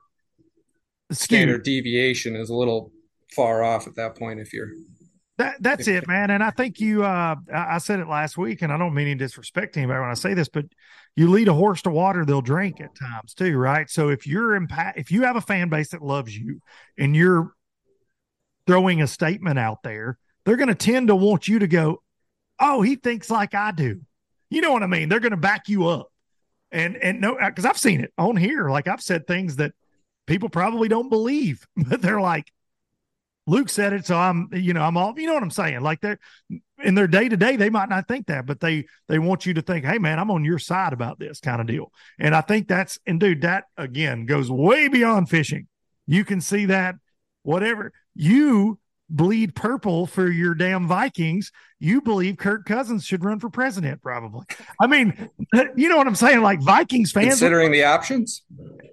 standard deviation is a little far off at that point. If you're that, that's it, man. And I think you, uh, I said it last week, and I don't mean any disrespect to anybody when I say this, but you lead a horse to water, they'll drink at times too, right? So if you're impact, if you have a fan base that loves you and you're throwing a statement out there, they're going to tend to want you to go, oh, he thinks like I do. You know what I mean? They're going to back you up. And, and no, because I've seen it on here. Like, I've said things that people probably don't believe, but they're like, Luke said it, so I'm, you know, I'm all, you know what I'm saying? Like, they're in their day to day, they might not think that, but they, they want you to think, hey man, I'm on your side about this kind of deal. And I think that's, and dude, that again goes way beyond fishing. You can see that whatever you bleed purple for your damn Vikings, you believe Kirk Cousins should run for president, probably. I mean, you know what I'm saying? Like, Vikings fans, considering are, the options,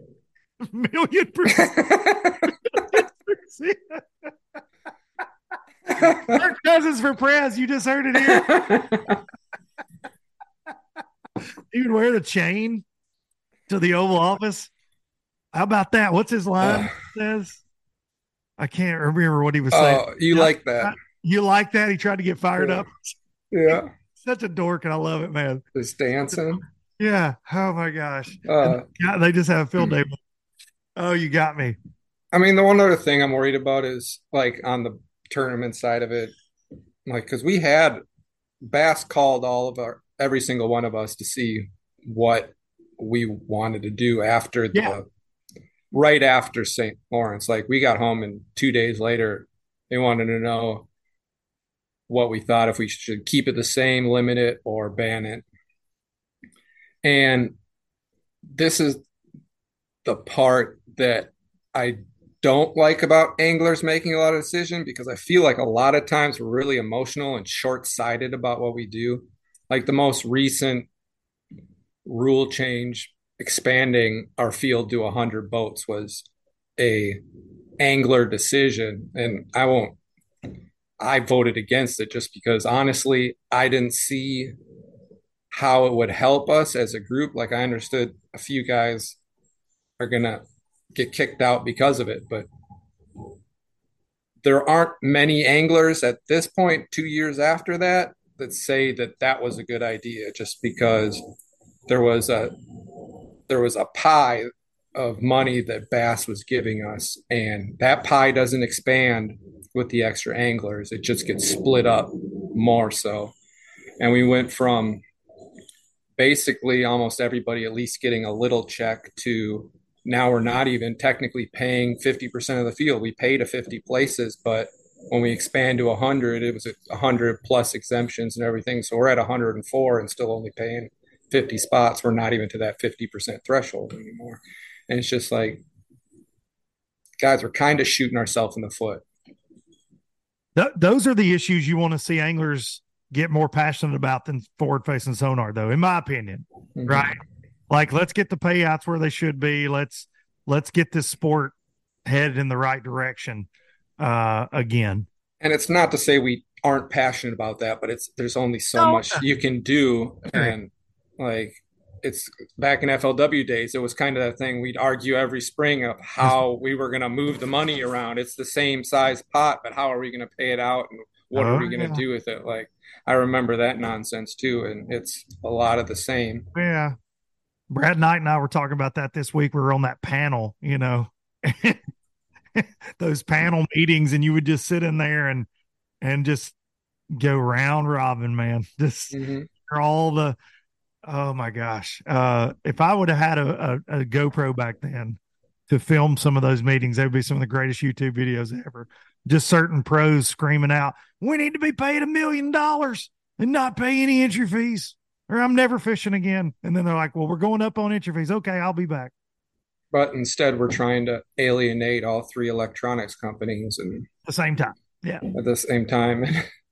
million percent. Kirk Cousins for prez. You just heard it here. He would wear the chain to the Oval Office. How about that? What's his line? Uh, says, I can't remember what he was saying. Oh, you I, like that? You like that? He tried to get fired yeah. up. Yeah, such a dork, and I love it, man. Just dancing. Yeah. Oh my gosh. Uh, they just have a field day. Oh, you got me. I mean, the one other thing I'm worried about is like on the tournament side of it, like, because we had Bass called all of our every single one of us to see what we wanted to do after yeah. the right after Saint Lawrence. Like we got home and two days later, they wanted to know what we thought, if we should keep it the same, limit it, or ban it. And this is the part that I don't like about anglers making a lot of decisions, because I feel like a lot of times we're really emotional and short-sighted about what we do. Like the most recent rule change expanding our field to one hundred boats was a angler decision, and I won't I voted against it just because honestly I didn't see how it would help us as a group. Like I understood a few guys are gonna get kicked out because of it, but there aren't many anglers at this point, two years after that, that say that that was a good idea, just because there was a there was a pie of money that Bass was giving us, and that pie doesn't expand with the extra anglers. It just gets split up more so. And we went from basically almost everybody at least getting a little check to now we're not even technically paying fifty percent of the field. We pay to fifty places, but when we expand to one hundred, it was one hundred plus exemptions and everything. So we're at one hundred four and still only paying fifty spots. We're not even to that fifty percent threshold anymore. And it's just like, guys, we're kind of shooting ourselves in the foot. Th- those are the issues you want to see anglers get more passionate about than forward-facing sonar, though, in my opinion. Mm-hmm. Right? Like, let's get the payouts where they should be. Let's let's get this sport headed in the right direction uh, again. And it's not to say we aren't passionate about that, but it's there's only so no. much you can do. And like, it's back in F L W days, it was kind of that thing. We'd argue every spring of how we were going to move the money around. It's the same size pot, but how are we going to pay it out? And what oh, are we going to yeah. do with it? Like, I remember that nonsense too. And it's a lot of the same. Yeah. Brad Knight and I were talking about that this week. We were on that panel, you know, those panel meetings, and you would just sit in there and, and just go round robin, man. Just mm-hmm. all the, oh my gosh. Uh, if I would have had a, a, a GoPro back then to film some of those meetings, they would be some of the greatest YouTube videos ever. Just certain pros screaming out, we need to be paid a million dollars and not pay any entry fees, or I'm never fishing again. And then they're like, well, we're going up on entry fees. Okay, I'll be back. But instead, we're trying to alienate all three electronics companies and at the same time. Yeah. At the same time.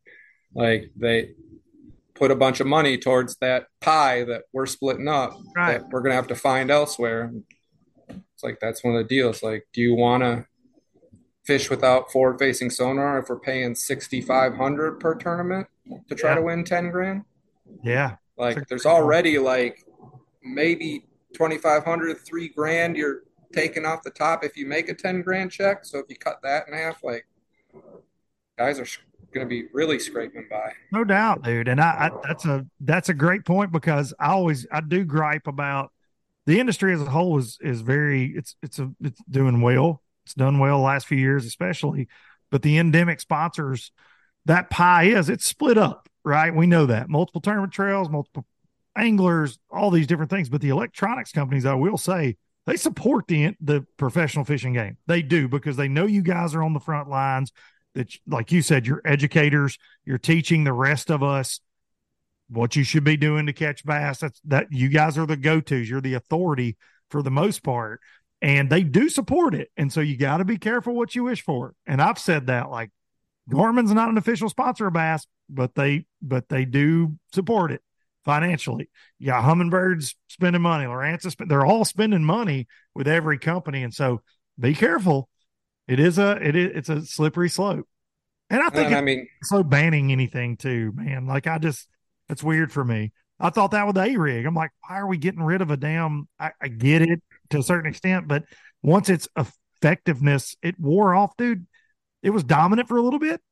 Like, they put a bunch of money towards that pie that we're splitting up, right, that we're going to have to find elsewhere. It's like, that's one of the deals. Like, do you want to fish without forward-facing sonar if we're paying sixty-five hundred per tournament to try yeah. to win ten grand? Yeah. Like, there's already like maybe twenty-five hundred, three grand you're taking off the top if you make a ten grand check. So if you cut that in half, like, guys are going to be really scraping by. No doubt, dude. And I, I that's a that's a great point, because I always I do gripe about the industry as a whole is is very it's it's a it's doing well. It's done well the last few years, especially. But the endemic sponsors, that pie is it's split up, right? We know that. Multiple tournament trails, multiple anglers, all these different things. But the electronics companies, I will say, they support the the professional fishing game. They do, because they know you guys are on the front lines. That, like you said, you're educators. You're teaching the rest of us what you should be doing to catch bass. That's that you guys are the go-tos. You're the authority for the most part, and they do support it. And so you got to be careful what you wish for. And I've said that, like, Garmin's not an official sponsor of Bass, but they but they do support it financially. You got Humminbirds spending money. Lowrance is spend, they're all spending money with every company, and so be careful. It is a it is it's a slippery slope, and I think and I mean so banning anything too, man. Like, I just it's weird for me. I thought that with the A-rig. I'm like, why are we getting rid of a damn? I, I get it to a certain extent, but once its effectiveness it wore off, dude. It was dominant for a little bit,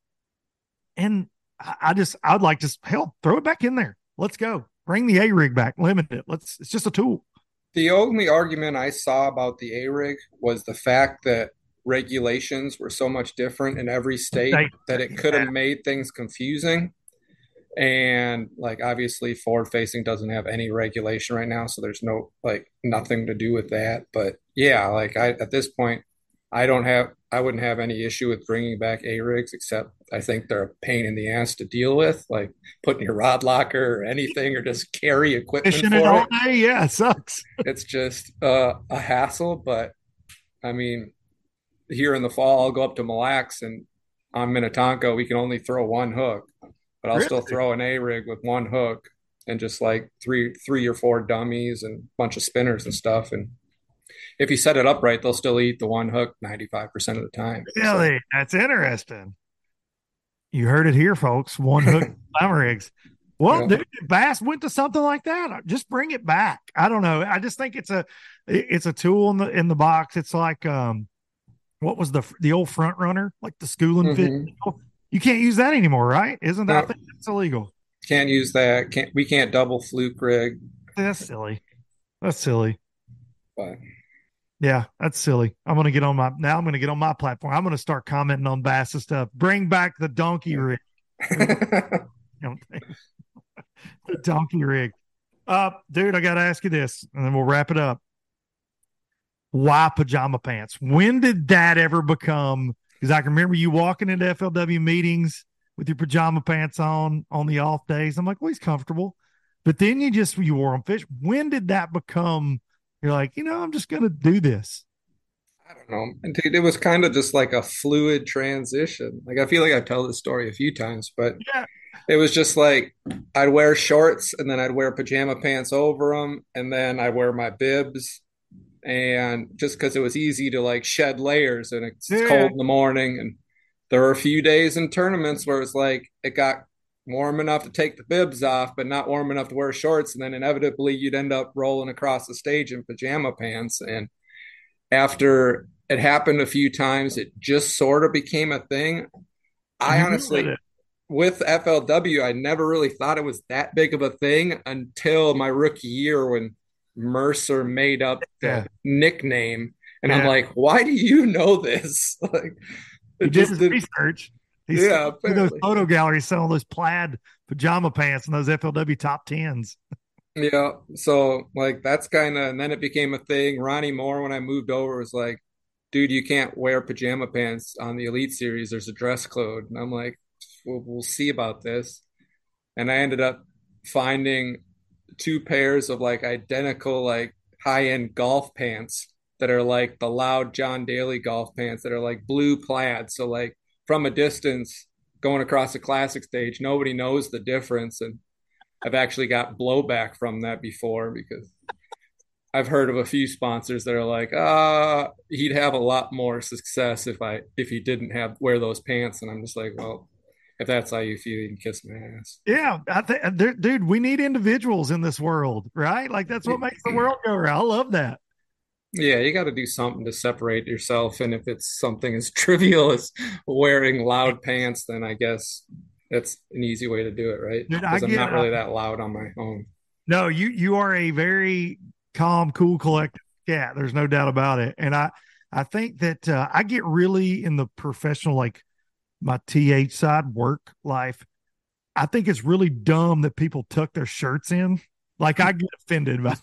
and I, I just I'd like to hell throw it back in there. Let's go. Bring the A-rig back. Limit it. Let's. It's just a tool. The only argument I saw about the A-rig was the fact that regulations were so much different in every state that it could have made things confusing. And like obviously forward facing doesn't have any regulation right now, so there's no like nothing to do with that. But yeah, like I at this point, I don't have I wouldn't have any issue with bringing back A rigs, except I think they're a pain in the ass to deal with, like putting your rod locker or anything, or just carry equipment Fishing it for all it. day, yeah, it sucks. It's just uh, a hassle. But I mean, here in the fall, I'll go up to Mille Lacs, and on Minnetonka, we can only throw one hook, but I'll still Really? throw an A rig with one hook and just like three, three or four dummies and a bunch of spinners and stuff. And if you set it up right, they'll still eat the one hook ninety-five percent of the time. So, Really? That's interesting. You heard it here, folks. One hook slammer rigs. Well, yeah. dude, if Bass went to something like that, just bring it back. I don't know. I just think it's a it's a tool in the in the box. It's like um, what was the the old front runner, like the schooling Mhm. fit? You can't use that anymore, right? Isn't that? I No. think that's illegal. Can't use that. Can't we can't double fluke rig, That's silly. That's silly. but Yeah, that's silly. I'm gonna get on my now. I'm gonna get on my platform. I'm gonna start commenting on Bass's stuff. Bring back the donkey rig. The donkey rig. Uh, dude, I gotta ask you this, and then we'll wrap it up. Why pajama pants? When did that ever become? Because I can remember you walking into F L W meetings with your pajama pants on on the off days. I'm like, well, he's comfortable. But then you just you wore them fish. When did that become? You're like, you know, I'm just gonna do this. I don't know. And dude, it was kind of just like a fluid transition. Like I feel like I've told this story a few times, but Yeah. it was just like I'd wear shorts and then I'd wear pajama pants over them, and then I'd wear my bibs. And just because it was easy to like shed layers and it's Yeah. cold in the morning. And there were a few days in tournaments where it was like it got warm enough to take the bibs off, but not warm enough to wear shorts. And then inevitably you'd end up rolling across the stage in pajama pants. And after it happened a few times, it just sort of became a thing. I You honestly, ruined it. with F L W, I never really thought it was that big of a thing until my rookie year when Mercer made up the Yeah. nickname. And I'm Yeah. like, why do you know this? Like, He it did just his did. research. He's Yeah, through those apparently. photo galleries selling those plaid pajama pants and those F L W top tens. Yeah. So, like, that's kind of, and then it became a thing. Ronnie Moore, when I moved over, was like, dude, you can't wear pajama pants on the Elite Series. There's a dress code. And I'm like, we'll, we'll see about this. And I ended up finding two pairs of like identical, like high end golf pants that are like the loud John Daly golf pants that are like blue plaid. So, like, from a distance, going across the classic stage, nobody knows the difference. And I've actually got blowback from that before because I've heard of a few sponsors that are like, uh, he'd have a lot more success if I if he didn't have wear those pants. And I'm just like, well, if that's how you feel, you can kiss my ass. Yeah, I think, dude, we need individuals in this world, right? Like that's what makes the world go around. I love that. Yeah, you got to do something to separate yourself. And if it's something as trivial as wearing loud pants, then I guess that's an easy way to do it, right? Dude, I Because I'm get not it. really that loud on my own. No, you you are a very calm, cool, collected cat. There's no doubt about it. And I I think that uh, I get really in the professional, like my T H side work life. I think it's really dumb that people tuck their shirts in. Like I get offended by.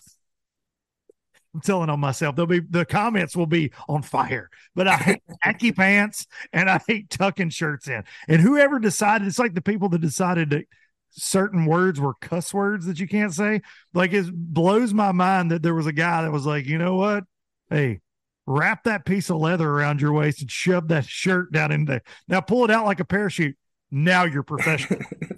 I'm telling on myself. They'll be the comments will be on fire. But I hate khaki pants and I hate tucking shirts in. And whoever decided, it's like the people that decided that certain words were cuss words that you can't say. Like it blows my mind that there was a guy that was like, you know what? Hey, wrap that piece of leather around your waist and shove that shirt down in there. Now pull it out like a parachute. Now you're professional.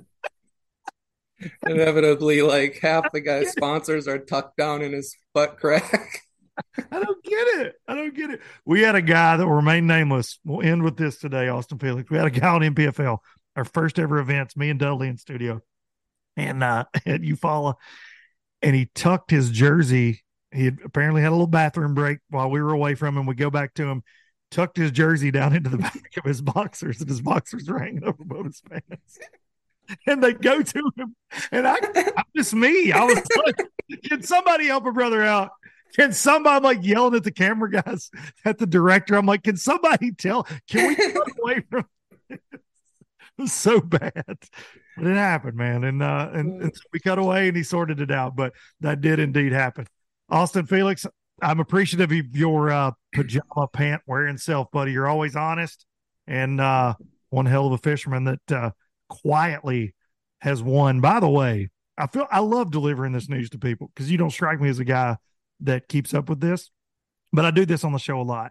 Inevitably, like half the guy's sponsors are tucked down in his butt crack. I don't get it. I don't get it. We had a guy that will remain nameless. We'll end with this today, Austin Felix. We had a guy on M P F L, our first ever events, me and Dudley in studio, and uh, at Eufaula, and he tucked his jersey. He had apparently had a little bathroom break while we were away from him. We go back to him, tucked his jersey down into the back of his boxers, and his boxers were hanging over above his pants. And they go to him, and I, I'm just me. I was like, can somebody help a brother out? Can somebody, I'm like yelling at the camera guys, at the director. I'm like, can somebody tell? Can we get away from this? was so bad. But it happened, man. And, uh, and, and so we cut away and he sorted it out. But that did indeed happen. Austin Felix, I'm appreciative of your uh, pajama pant wearing self, buddy. You're always honest and uh, one hell of a fisherman that uh, quietly has won. By the way, I feel I love delivering this news to people because you don't strike me as a guy that keeps up with this, but I do this on the show a lot.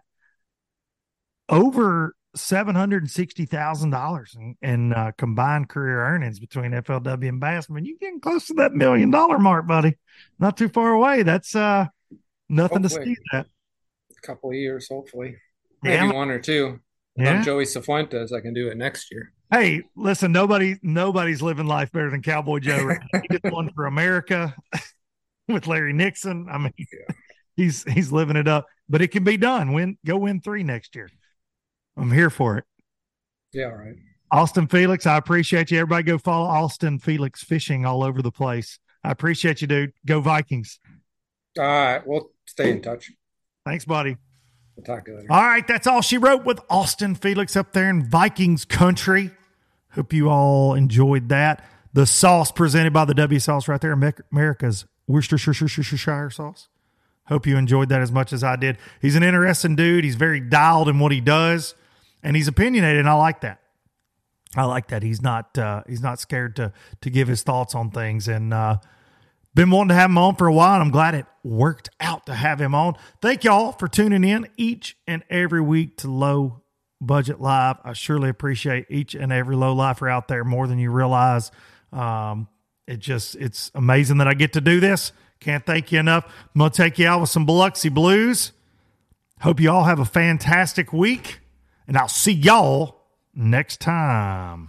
Over seven hundred sixty thousand dollars in, in uh, combined career earnings between F L W and Bassman. You're getting close to that million dollar mark, buddy. Not too far away. That's uh, nothing hopefully. To see that. A couple of years, hopefully. Maybe yeah. one or two. Yeah. I'm Joey Cifuentes. I can do it next year. Hey, listen, nobody, nobody's living life better than Cowboy Joe. Right? He did one for America with Larry Nixon. I mean, yeah. he's he's living it up. But it can be done. Win, go win three next year. I'm here for it. Yeah, all right. Austin Felix, I appreciate you. Everybody go follow Austin Felix Fishing all over the place. I appreciate you, dude. Go Vikings. All right, we'll stay in touch. Thanks, buddy. We'll talk to you later. All right, that's all she wrote with Austin Felix up there in Vikings country. Hope you all enjoyed that. The sauce presented by the W Sauce right there, America's Worcestershire sauce. Hope you enjoyed that as much as I did. He's an interesting dude. He's very dialed in what he does, and he's opinionated, and I like that. I like that. He's not uh, he's not scared to to give his thoughts on things, and uh, been wanting to have him on for a while, and I'm glad it worked out to have him on. Thank y'all for tuning in each and every week to Low Budget Live. I surely appreciate each and every low lifer out there more than you realize. Um, it just it's amazing that I get to do this. Can't thank you enough. I'm going to take you out with some Biloxi Blues. Hope you all have a fantastic week, and I'll see y'all next time.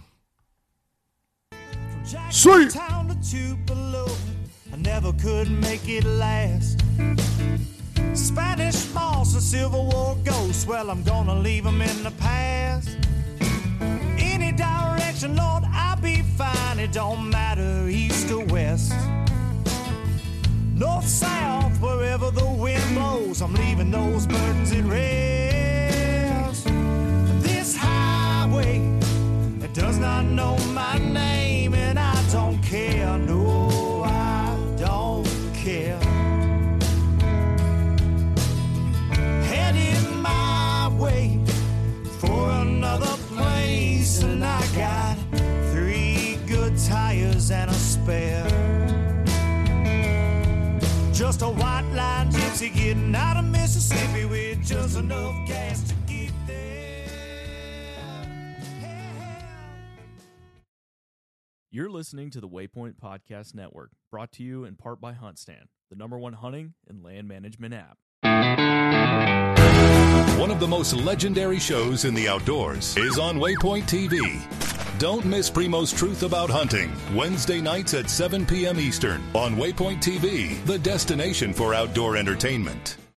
Sweet. Town to Tupelo, I never could make it last. Spanish moss and Civil War ghosts, well, I'm gonna leave them in the past. Any direction, Lord, I'll be fine. It don't matter east or west. North, south, wherever the wind blows, I'm leaving those burdens at rest. This highway, it does not know my name, and I don't care, no, I don't care. Heading my way for another place, and I got three good tires and a spare. Just a white line gypsy getting out of Mississippi with just enough gas to get there. You're listening to the Waypoint Podcast Network, brought to you in part by HuntStand, the number one hunting and land management app. One of the most legendary shows in the outdoors is on Waypoint T V. Don't miss Primo's Truth About Hunting, Wednesday nights at seven p.m. Eastern on Waypoint T V, the destination for outdoor entertainment.